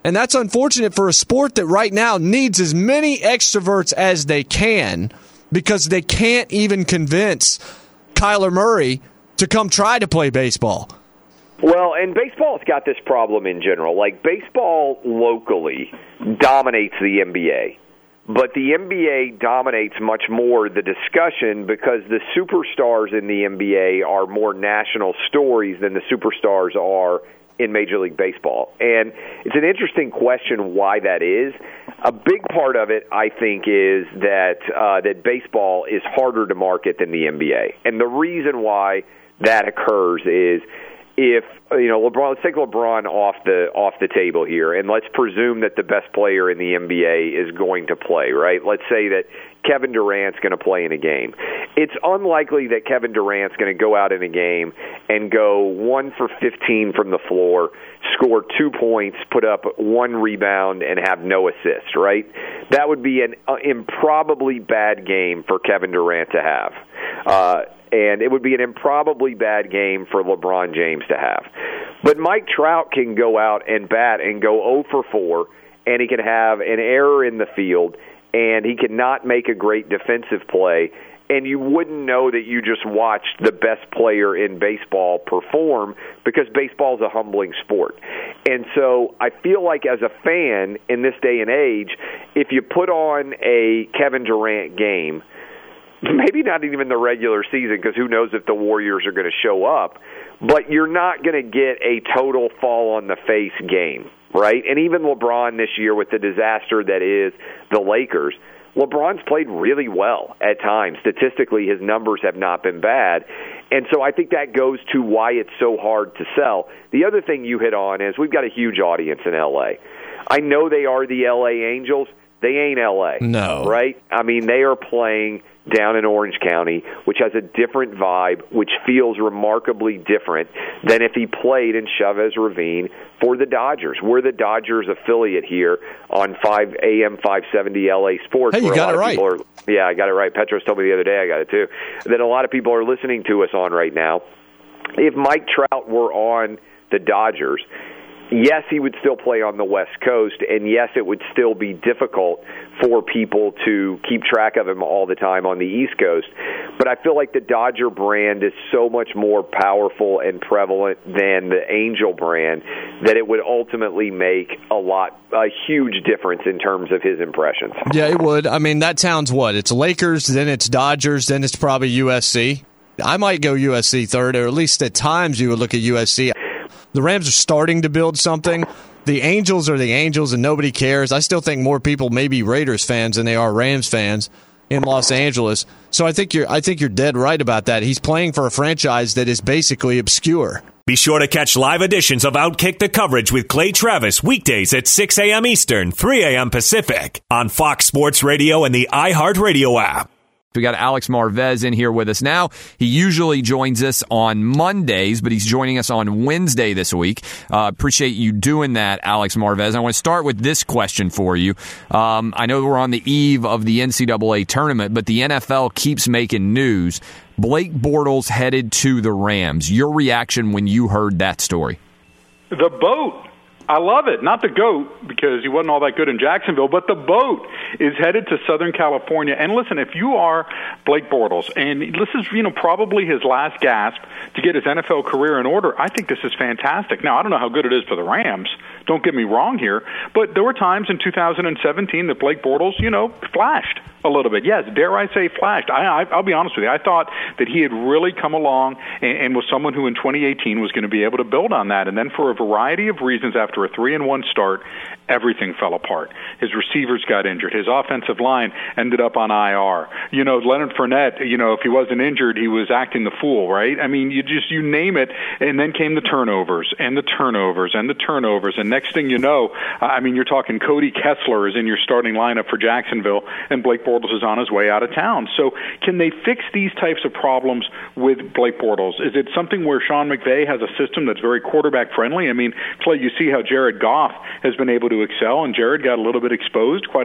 And that's unfortunate for a sport that right now needs as many extroverts as they can because they can't even convince Kyler Murray to come try to play baseball. Well, and baseball's got this problem in general. Like, baseball locally dominates the N B A. But the N B A dominates much more the discussion because the superstars in the N B A are more national stories than the superstars are in Major League Baseball. And it's an interesting question why that is. A big part of it, I think, is that uh, that baseball is harder to market than the N B A. And the reason why that occurs is if, you know, LeBron, let's take LeBron off the off the table here, and let's presume that the best player in the N B A is going to play, right? Let's say that Kevin Durant's going to play in a game. It's unlikely that Kevin Durant's going to go out in a game and go one for fifteen from the floor, score two points, put up one rebound, and have no assists, right? That would be an uh, improbably bad game for Kevin Durant to have. Uh, and it would be an improbably bad game for LeBron James to have. But Mike Trout can go out and bat and go oh for four, and he can have an error in the field, and he cannot make a great defensive play, and you wouldn't know that you just watched the best player in baseball perform because baseball is a humbling sport. And so I feel like as a fan in this day and age, if you put on a Kevin Durant game, maybe not even the regular season because who knows if the Warriors are going to show up, but you're not going to get a total fall-on-the-face game, right? And even LeBron this year with the disaster that is the Lakers, LeBron's played really well at times. Statistically, his numbers have not been bad. And so I think that goes to why it's so hard to sell. The other thing you hit on is we've got a huge audience in L A. I know they are the L A Angels. They ain't L A. No. Right? I mean, they are playing down in Orange County, which has a different vibe, which feels remarkably different than if he played in Chavez Ravine for the Dodgers. We're the Dodgers affiliate here on five A M five seventy L A Sports. Hey, you got it right. Are, yeah, I got it right. Petros told me the other day I got it too. That a lot of people are listening to us on right now. If Mike Trout were on the Dodgers, yes, he would still play on the West Coast, and yes, it would still be difficult for people to keep track of him all the time on the East Coast. But I feel like the Dodger brand is so much more powerful and prevalent than the Angel brand that it would ultimately make a lot, a huge difference in terms of his impressions. Yeah, it would. I mean, that sounds what? It's Lakers, then it's Dodgers, then it's probably U S C. I might go U S C third, or at least at times you would look at U S C. The Rams are starting to build something. The Angels are the Angels, and nobody cares. I still think more people may be Raiders fans than they are Rams fans in Los Angeles. So I think you're I think you're dead right about that. He's playing for a franchise that is basically obscure. Be sure to catch live editions of Outkick the Coverage with Clay Travis weekdays at six a.m. Eastern, three a.m. Pacific on Fox Sports Radio and the iHeartRadio app. We got Alex Marvez in here with us now. He usually joins us on Mondays, but he's joining us on Wednesday this week. Uh, appreciate you doing that, Alex Marvez. I want to start with this question for you. Um, I know we're on the eve of the N C double A tournament, but the N F L keeps making news. Blake Bortles headed to the Rams. Your reaction when you heard that story? The boat. I love it. Not the GOAT, because he wasn't all that good in Jacksonville, but the boat is headed to Southern California. And listen, if you are Blake Bortles, and this is, you know, probably his last gasp to get his N F L career in order, I think this is fantastic. Now, I don't know how good it is for the Rams. Don't get me wrong here. But there were times in two thousand seventeen that Blake Bortles, you know, flashed a little bit. Yes, dare I say flashed. I, I, I'll be honest with you. I thought that he had really come along and, and was someone who in twenty eighteen was going to be able to build on that. And then for a variety of reasons, after a three and one start, everything fell apart. His receivers got injured. His offensive line ended up on I R. You know, Leonard Fournette, you know, if he wasn't injured, he was acting the fool, right? I mean, you just, you name it. And then came the turnovers and the turnovers and the turnovers. And next thing you know, I mean, you're talking Cody Kessler is in your starting lineup for Jacksonville, and Blake Bortles is on his way out of town. So can they fix these types of problems with Blake Bortles? Is it something where Sean McVay has a system that's very quarterback friendly? I mean, Clay, you see how Jared Goff has been able to excel, and Jared got a little bit exposed, quite honestly,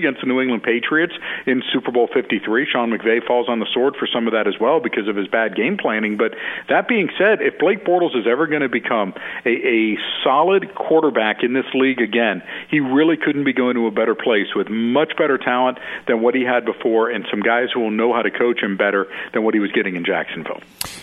against the New England Patriots in Super Bowl fifty-three. Sean McVay falls on the sword for some of that as well because of his bad game planning. But that being said, if Blake Bortles is ever going to become a, a solid quarterback in this league again, he really couldn't be going to a better place with much better talent than what he had before and some guys who will know how to coach him better than what he was getting in Jacksonville.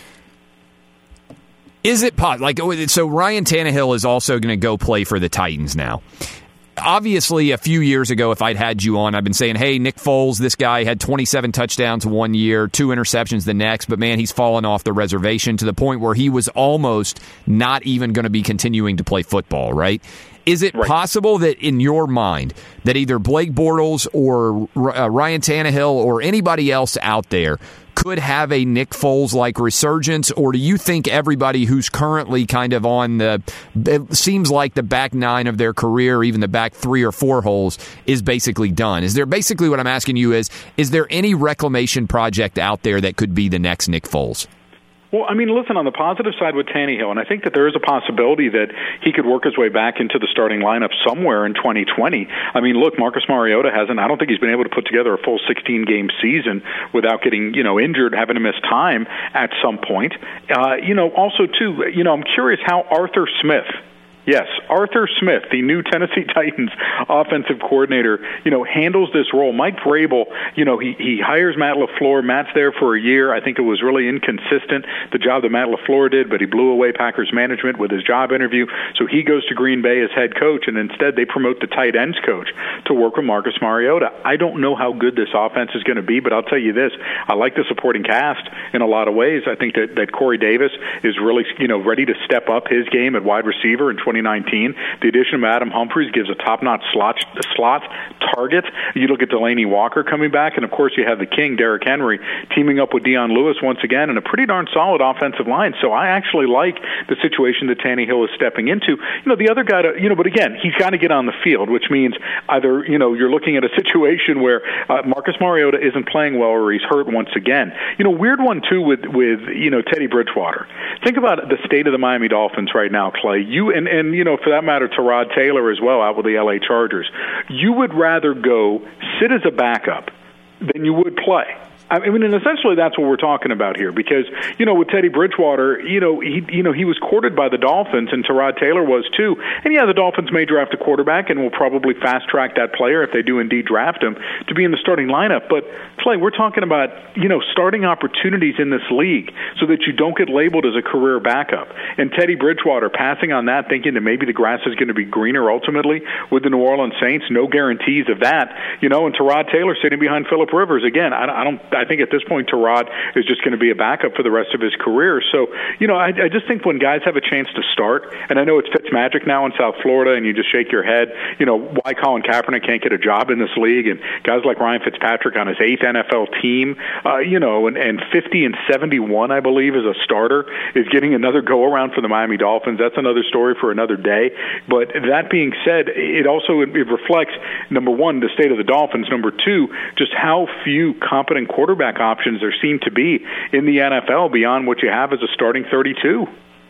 Is it pot like so? Ryan Tannehill is also going to go play for the Titans now. Obviously, a few years ago, if I'd had you on, I've been saying, hey, Nick Foles, this guy had twenty-seven touchdowns one year, two interceptions the next, but man, he's fallen off the reservation to the point where he was almost not even going to be continuing to play football, right? Is it right. possible that in your mind that either Blake Bortles or uh, Ryan Tannehill or anybody else out there could have a Nick Foles-like resurgence, or do you think everybody who's currently kind of on the, it seems like the back nine of their career, even the back three or four holes, is basically done? Is there basically what I'm asking you is, is there any reclamation project out there that could be the next Nick Foles? Well, I mean, listen, on the positive side with Tannehill, and I think that there is a possibility that he could work his way back into the starting lineup somewhere in twenty twenty. I mean, look, Marcus Mariota hasn't, I don't think he's been able to put together a full sixteen-game season without getting, you know, injured, having to miss time at some point. Uh, you know, also, too, you know, I'm curious how Arthur Smith, Yes, Arthur Smith, the new Tennessee Titans offensive coordinator, you know, handles this role. Mike Vrabel, you know, he, he hires Matt LaFleur. Matt's there for a year. I think it was really inconsistent, the job that Matt LaFleur did, but he blew away Packers management with his job interview. So he goes to Green Bay as head coach, and instead they promote the tight ends coach to work with Marcus Mariota. I don't know how good this offense is going to be, but I'll tell you this. I like the supporting cast in a lot of ways. I think that, that Corey Davis is really, you know, ready to step up his game at wide receiver in twenty nineteen. The addition of Adam Humphries gives a top-notch slot, slot target. You look at Delaney Walker coming back, and of course you have the king, Derrick Henry, teaming up with Dion Lewis once again, and a pretty darn solid offensive line. So I actually like the situation that Tannehill is stepping into. You know, the other guy, to, you know, but again, he's got to get on the field, which means either, you know, you're looking at a situation where uh, Marcus Mariota isn't playing well or he's hurt once again. You know, weird one, too, with, with you know, Teddy Bridgewater. Think about the state of the Miami Dolphins right now, Clay. You and, and you know, for that matter, Tyrod Taylor as well out with the L A Chargers. You would rather go sit as a backup than you would play. I mean, and essentially that's what we're talking about here, because, you know, with Teddy Bridgewater, you know, he, you know, he was courted by the Dolphins, and Tyrod Taylor was too. And yeah, the Dolphins may draft a quarterback and will probably fast track that player if they do indeed draft him to be in the starting lineup. But Clay, we're talking about, you know, starting opportunities in this league so that you don't get labeled as a career backup. And Teddy Bridgewater passing on that, thinking that maybe the grass is going to be greener ultimately with the New Orleans Saints, no guarantees of that. You know, and Tyrod Taylor sitting behind Phillip Rivers again. I, I don't. I think at this point, Tyrod is just going to be a backup for the rest of his career. So, you know, I, I just think when guys have a chance to start, and I know it's Fitzmagic now in South Florida, and you just shake your head, you know, why Colin Kaepernick can't get a job in this league, and guys like Ryan Fitzpatrick on his eighth N F L team, uh, you know, and, and fifty and seventy-one, I believe, as a starter, is getting another go-around for the Miami Dolphins. That's another story for another day. But that being said, it also it reflects, number one, the state of the Dolphins, number two, just how few competent quarterback options there seem to be in the N F L beyond what you have as a starting thirty-two.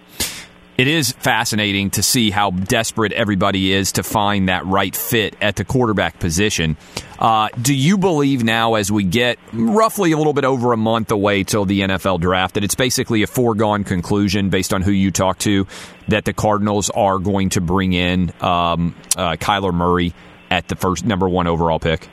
It is fascinating to see how desperate everybody is to find that right fit at the quarterback position. Uh, do you believe now, as we get roughly a little bit over a month away till the N F L draft, that it's basically a foregone conclusion based on who you talk to, that the Cardinals are going to bring in um, uh, Kyler Murray at the first number one overall pick?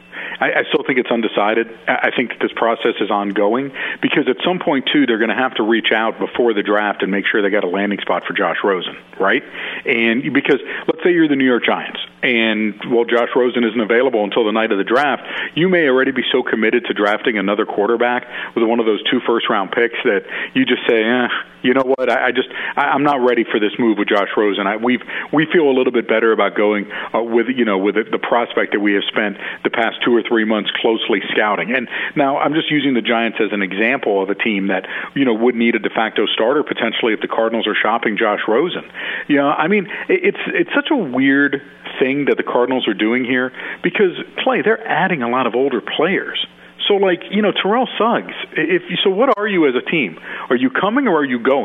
I still think it's undecided. I think that this process is ongoing because at some point, too, they're going to have to reach out before the draft and make sure they got a landing spot for Josh Rosen, right? And because let's say you're the New York Giants and, well, Josh Rosen isn't available until the night of the draft, you may already be so committed to drafting another quarterback with one of those two first-round picks that you just say, eh, you know what, I, I just, I, I'm not ready for this move with Josh Rosen. I, we've, we feel a little bit better about going uh, with, you know, with the, the prospect that we have spent the past two or three three months closely scouting. And now I'm just using the Giants as an example of a team that, you know, would need a de facto starter potentially if the Cardinals are shopping Josh Rosen. You know, I mean, it's it's such a weird thing that the Cardinals are doing here because, Clay, they're adding a lot of older players. So, like, you know, Terrell Suggs, if so what are you as a team? Are you coming or are you going?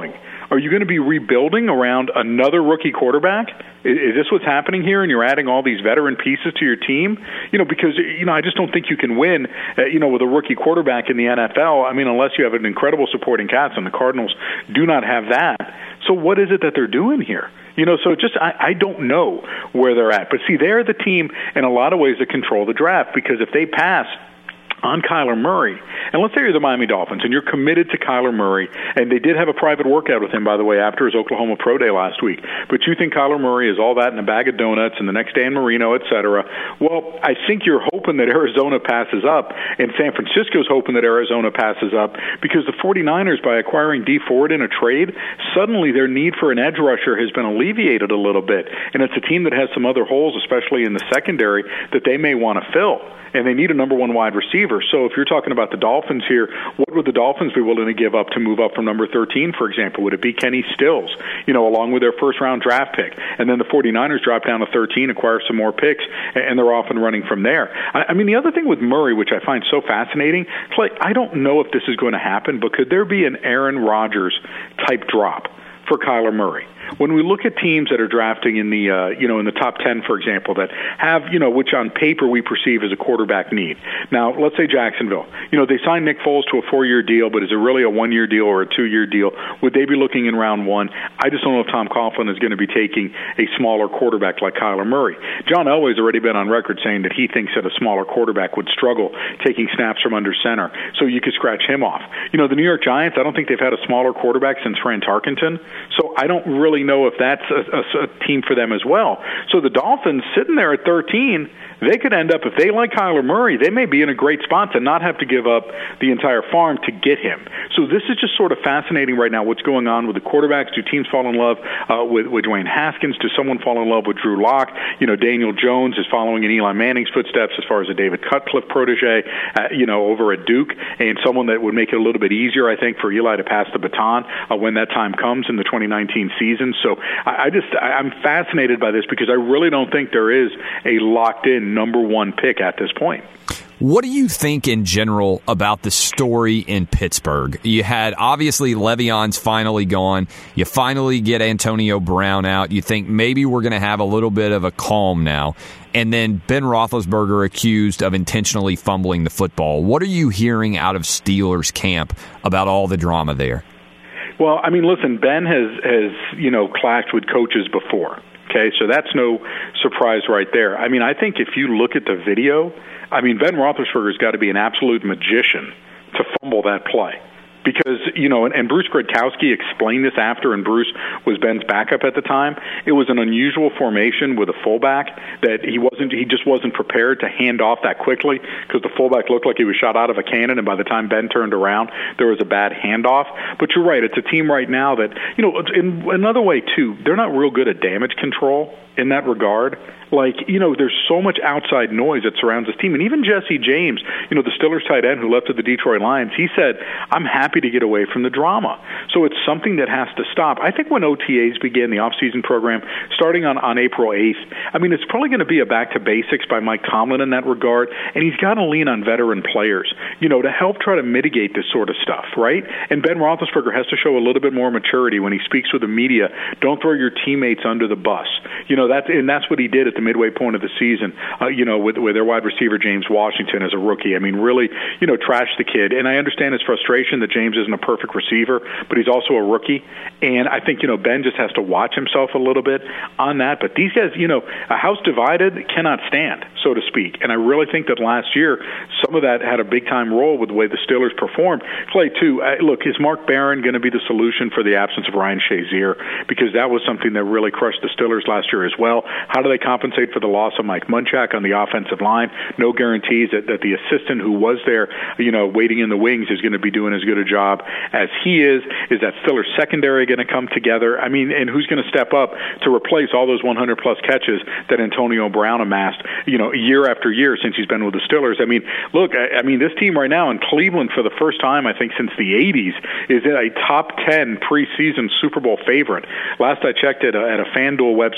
Are you going to be rebuilding around another rookie quarterback? Is, is this what's happening here, and you're adding all these veteran pieces to your team? You know, because, you know, I just don't think you can win, uh, you know, with a rookie quarterback in the N F L. I mean, unless you have an incredible supporting cast, and the Cardinals do not have that. So what is it that they're doing here? You know, so just I, I don't know where they're at. But see, they're the team in a lot of ways that control the draft, because if they pass on Kyler Murray, and let's say you're the Miami Dolphins and you're committed to Kyler Murray, and they did have a private workout with him, by the way, after his Oklahoma Pro Day last week, but you think Kyler Murray is all that in a bag of donuts and the next Dan Marino, et cetera, well, I think you're hoping that Arizona passes up, and San Francisco's hoping that Arizona passes up, because the 49ers, by acquiring Dee Ford in a trade, suddenly their need for an edge rusher has been alleviated a little bit, and it's a team that has some other holes, especially in the secondary, that they may want to fill. And they need a number one wide receiver. So if you're talking about the Dolphins here, what would the Dolphins be willing to give up to move up from number thirteen, for example? Would it be Kenny Stills, you know, along with their first-round draft pick? And then the 49ers drop down to thirteen, acquire some more picks, and they're off and running from there. I mean, the other thing with Murray, which I find so fascinating, it's like, I don't know if this is going to happen, but could there be an Aaron Rodgers-type drop for Kyler Murray? When we look at teams that are drafting in the, uh, you know, in the top ten, for example, that have, you know, which on paper we perceive as a quarterback need. Now, let's say Jacksonville. You know, they signed Nick Foles to a four-year deal, but is it really a one-year deal or a two-year deal? Would they be looking in round one? I just don't know if Tom Coughlin is going to be taking a smaller quarterback like Kyler Murray. John Elway's already been on record saying that he thinks that a smaller quarterback would struggle taking snaps from under center, so you could scratch him off. You know, the New York Giants, I don't think they've had a smaller quarterback since Fran Tarkenton, so I don't really know if that's a, a, a team for them as well. So the Dolphins sitting there at thirteen, they could end up, if they like Kyler Murray, they may be in a great spot to not have to give up the entire farm to get him. So this is just sort of fascinating right now, what's going on with the quarterbacks. Do teams fall in love uh, with, with Dwayne Haskins? Does someone fall in love with Drew Lock? You know, Daniel Jones is following in Eli Manning's footsteps as far as a David Cutcliffe protege, uh, you know, over at Duke, and someone that would make it a little bit easier, I think, for Eli to pass the baton uh, when that time comes in the twenty nineteen season. So I, I just, I, I'm fascinated by this, because I really don't think there is a locked-in number one pick at this point. What do you think in general about the story in Pittsburgh? You had, obviously, Le'Veon's finally gone. You finally get Antonio Brown out. You think maybe we're going to have a little bit of a calm now. And then Ben Roethlisberger accused of intentionally fumbling the football. What are you hearing out of Steelers camp about all the drama there? Well, I mean, listen, Ben has, has you know, clashed with coaches before. Okay, so that's no surprise right there. I mean, I think if you look at the video, I mean, Ben Roethlisberger's got to be an absolute magician to fumble that play. Because, you know, and, and Bruce Gradkowski explained this after, and Bruce was Ben's backup at the time. It was an unusual formation with a fullback that he wasn't, he just wasn't prepared to hand off that quickly, because the fullback looked like he was shot out of a cannon, and by the time Ben turned around, there was a bad handoff. But you're right, it's a team right now that, you know, in another way, too, they're not real good at damage control in that regard. Like, you know, there's so much outside noise that surrounds this team. And even Jesse James, you know, the Steelers tight end who left to the Detroit Lions, he said, I'm happy to get away from the drama. So it's something that has to stop. I think when O T As begin, the off-season program, starting on, on April eighth, I mean, it's probably going to be a back to basics by Mike Tomlin in that regard. And he's got to lean on veteran players, you know, to help try to mitigate this sort of stuff, right? And Ben Roethlisberger has to show a little bit more maturity when he speaks with the media. Don't throw your teammates under the bus. You know, that's, and that's what he did at the midway point of the season, uh, you know, with, with their wide receiver, James Washington, as a rookie. I mean, really, you know, trash the kid. And I understand his frustration that James isn't a perfect receiver, but he's also a rookie. And I think, you know, Ben just has to watch himself a little bit on that. But these guys, you know, a house divided cannot stand, so to speak. And I really think that last year, some of that had a big-time role with the way the Steelers performed. Clay, too, uh, look, is Mark Barron going to be the solution for the absence of Ryan Shazier? Because that was something that really crushed the Steelers last year as well. How do they compensate for the loss of Mike Munchak on the offensive line? No guarantees that, that the assistant who was there, you know, waiting in the wings is going to be doing as good a job as he is. Is that Steelers secondary going to come together? I mean, and who's going to step up to replace all those one hundred plus catches that Antonio Brown amassed, you know, year after year since he's been with the Steelers? I mean, look, I, I mean, this team right now in Cleveland, for the first time, I think, since the eighties, is in a top ten preseason Super Bowl favorite. Last I checked at a, at a FanDuel website, it was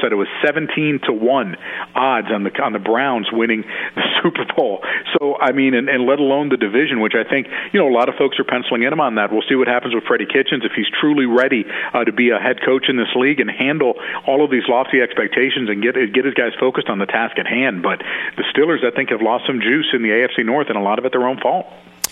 seventeen to one odds on the on the Browns winning the Super Bowl. So, I mean, and, and let alone the division, which I think, you know, a lot of folks are penciling in him on that. We'll see what happens with Freddie Kitchens if he's truly ready uh, to be a head coach in this league and handle all of these lofty expectations and get get his guys focused on the task at hand. But the Steelers, I think, have lost some juice in the A F C North, and a lot of it their own fault.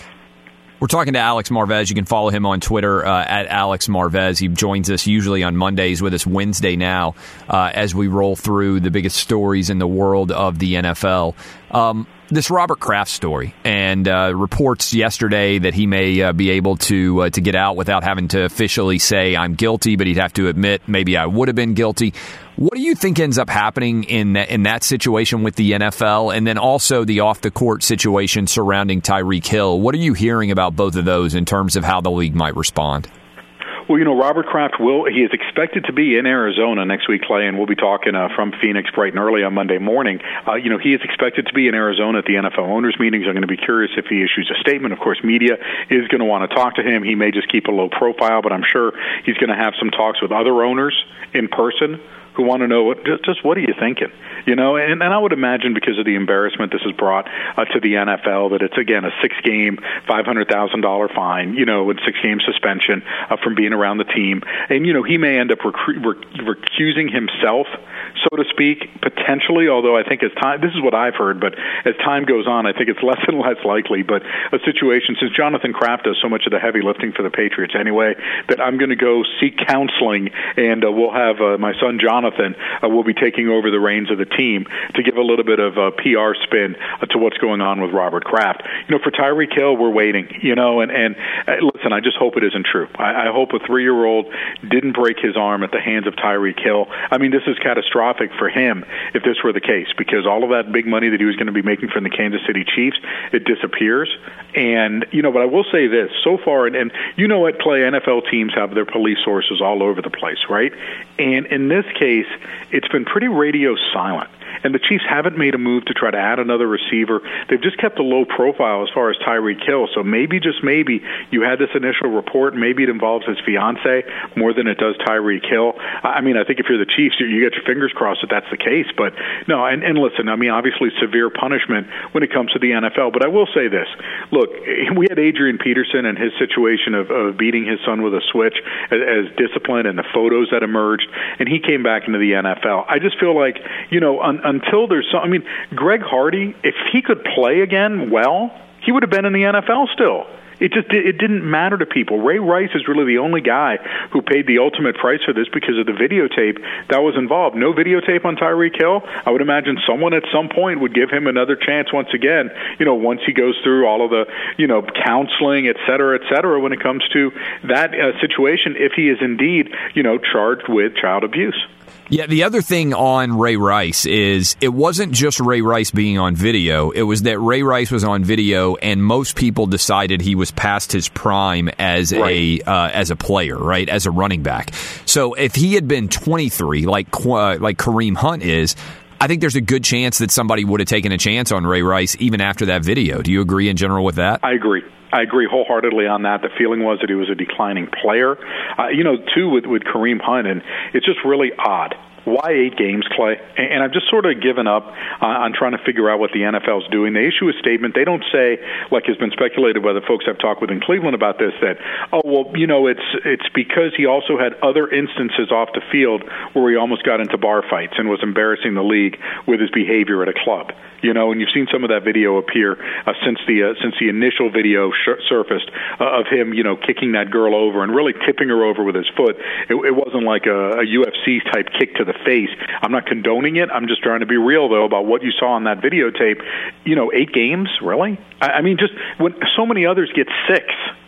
We're talking to Alex Marvez. You can follow him on Twitter uh, at Alex Marvez. He joins us usually on Mondays, with us Wednesday now uh, as we roll through the biggest stories in the world of the N F L. Um, this Robert Kraft story, and uh, reports yesterday that he may uh, be able to uh, to get out without having to officially say I'm guilty, but he'd have to admit maybe I would have been guilty. What do you think ends up happening in that, in that situation with the N F L, and then also the off-the-court situation surrounding Tyreek Hill? What are you hearing about both of those in terms of how the league might respond? Well, you know, Robert Kraft will, he is expected to be in Arizona next week, Clay, and we'll be talking uh, from Phoenix bright and early on Monday morning. Uh, you know, he is expected to be in Arizona at the N F L owners' meetings. I'm going to be curious if he issues a statement. Of course, media is going to want to talk to him. He may just keep a low profile, but I'm sure he's going to have some talks with other owners in person who want to know, what, just, just what are you thinking? You know, and, and I would imagine because of the embarrassment this has brought uh, to the N F L that it's, again, a six-game, five hundred thousand dollars fine, you know, with six-game suspension uh, from being around the team. And, you know, he may end up rec- rec- recusing himself, so to speak, potentially, although I think as time, this is what I've heard, but as time goes on, I think it's less and less likely. But a situation, since Jonathan Kraft does so much of the heavy lifting for the Patriots anyway, that I'm going to go seek counseling, and uh, we'll have uh, my son Jonathan uh, will be taking over the reins of the team to give a little bit of a P R spin uh, to what's going on with Robert Kraft. You know, for Tyreek Hill, we're waiting, you know, and, and uh, listen, I just hope it isn't true. I, I hope a three-year-old didn't break his arm at the hands of Tyreek Hill. I mean, this is catastrophic for him if this were the case, because all of that big money that he was going to be making from the Kansas City Chiefs, it disappears. And, you know, but I will say this, so far, and, and you know what, Clay, N F L teams have their police sources all over the place, right? And in this case, it's been pretty radio silent. And the Chiefs haven't made a move to try to add another receiver. They've just kept a low profile as far as Tyreek Hill. So maybe, just maybe, you had this initial report. Maybe it involves his fiance more than it does Tyreek Hill. I mean, I think if you're the Chiefs, you get your fingers crossed that that's the case. But no, and, and listen, I mean, obviously severe punishment when it comes to the N F L. But I will say this. Look, we had Adrian Peterson and his situation of, of beating his son with a switch as, as discipline and the photos that emerged, and he came back into the N F L. I just feel like, you know, un, until there's some, I mean, Greg Hardy, if he could play again well, he would have been in the N F L still. It just it didn't matter to people. Ray Rice is really the only guy who paid the ultimate price for this because of the videotape that was involved. No videotape on Tyreek Hill. I would imagine someone at some point would give him another chance once again, you know, once he goes through all of the, you know, counseling, et cetera, et cetera, when it comes to that uh, situation, if he is indeed, you know, charged with child abuse. Yeah, the other thing on Ray Rice is it wasn't just Ray Rice being on video. It was that Ray Rice was on video, and most people decided he was past his prime as right. a uh, as a player, right, as a running back. So if he had been twenty-three, like uh, like Kareem Hunt is, I think there's a good chance that somebody would have taken a chance on Ray Rice even after that video. Do you agree in general with that? I agree. I agree wholeheartedly on that. The feeling was that he was a declining player. Uh, you know, too, with, with Kareem Hunt, and it's just really odd. Why eight games, Clay? And I've just sort of given up uh, on trying to figure out what the N F L is doing. They issue a statement. They don't say, like has been speculated by the folks I've talked with in Cleveland about this, that, oh, well, you know, it's it's because he also had other instances off the field where he almost got into bar fights and was embarrassing the league with his behavior at a club. You know, and you've seen some of that video appear uh, since the uh, since the initial video sh- surfaced uh, of him, you know, kicking that girl over and really tipping her over with his foot. It, it wasn't like a, a U F C type kick to the face. I'm not condoning it. I'm just trying to be real, though, about what you saw on that videotape. You know, eight games, really? I, I mean, just when so many others get six.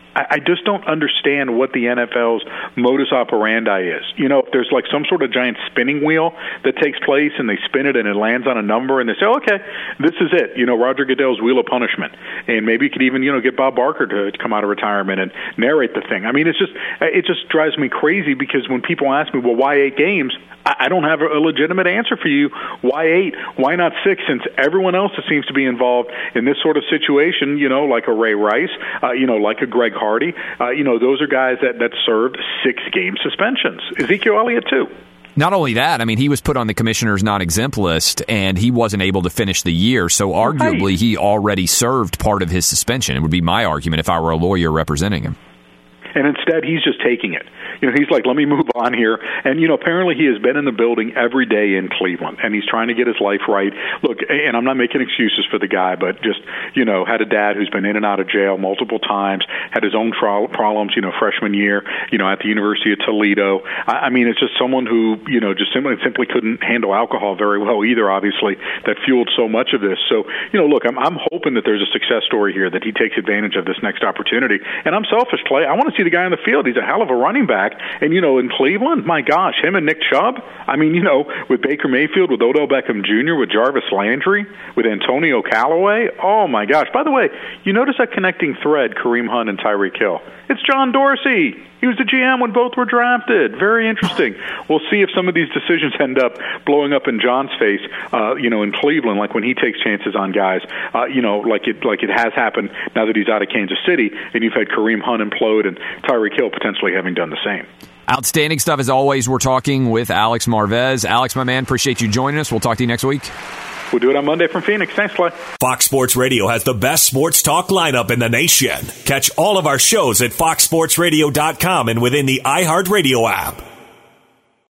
I just don't understand what the N F L's modus operandi is. You know, if there's like some sort of giant spinning wheel that takes place and they spin it and it lands on a number and they say, oh, okay, this is it. You know, Roger Goodell's Wheel of Punishment. And maybe you could even, you know, get Bob Barker to come out of retirement and narrate the thing. I mean, it's just, it just drives me crazy because when people ask me, well, why eight games? I don't have a legitimate answer for you. Why eight? Why not six? Since everyone else that seems to be involved in this sort of situation, you know, like a Ray Rice, uh, you know, like a Greg Hardy, uh, you know, those are guys that, that served six-game suspensions. Ezekiel Elliott, too. Not only that, I mean, he was put on the commissioner's non-exempt list, and he wasn't able to finish the year. So arguably, he already served part of his suspension. It would be my argument if I were a lawyer representing him. And instead, he's just taking it. You know, he's like, let me move on here. And, you know, apparently he has been in the building every day in Cleveland, and he's trying to get his life right. Look, and I'm not making excuses for the guy, but just, you know, had a dad who's been in and out of jail multiple times, had his own trial problems, you know, freshman year, you know, at the University of Toledo. I, I mean, it's just someone who, you know, just simply, simply couldn't handle alcohol very well either, obviously, that fueled so much of this. So, you know, look, I'm, I'm hoping that there's a success story here, that he takes advantage of this next opportunity. And I'm selfish, Clay. I want to see the guy on the field. He's a hell of a running back. And, you know, in Cleveland, my gosh, him and Nick Chubb, I mean, you know, with Baker Mayfield, with Odell Beckham Junior, with Jarvis Landry, with Antonio Callaway, oh, my gosh. By the way, you notice that connecting thread, Kareem Hunt and Tyreek Hill. It's John Dorsey. He was the G M when both were drafted. Very interesting. We'll see if some of these decisions end up blowing up in John's face, uh, you know, in Cleveland, like when he takes chances on guys, uh, you know, like it like it has happened now that he's out of Kansas City, and you've had Kareem Hunt implode and Tyreek Hill potentially having done the same. Outstanding stuff as always. We're talking with Alex Marvez. Alex, my man, appreciate you joining us. We'll talk to you next week. We'll do it on Monday from Phoenix. Thanks, Clay. Fox Sports Radio has the best sports talk lineup in the nation. Catch all of our shows at fox sports radio dot com and within the iHeartRadio app.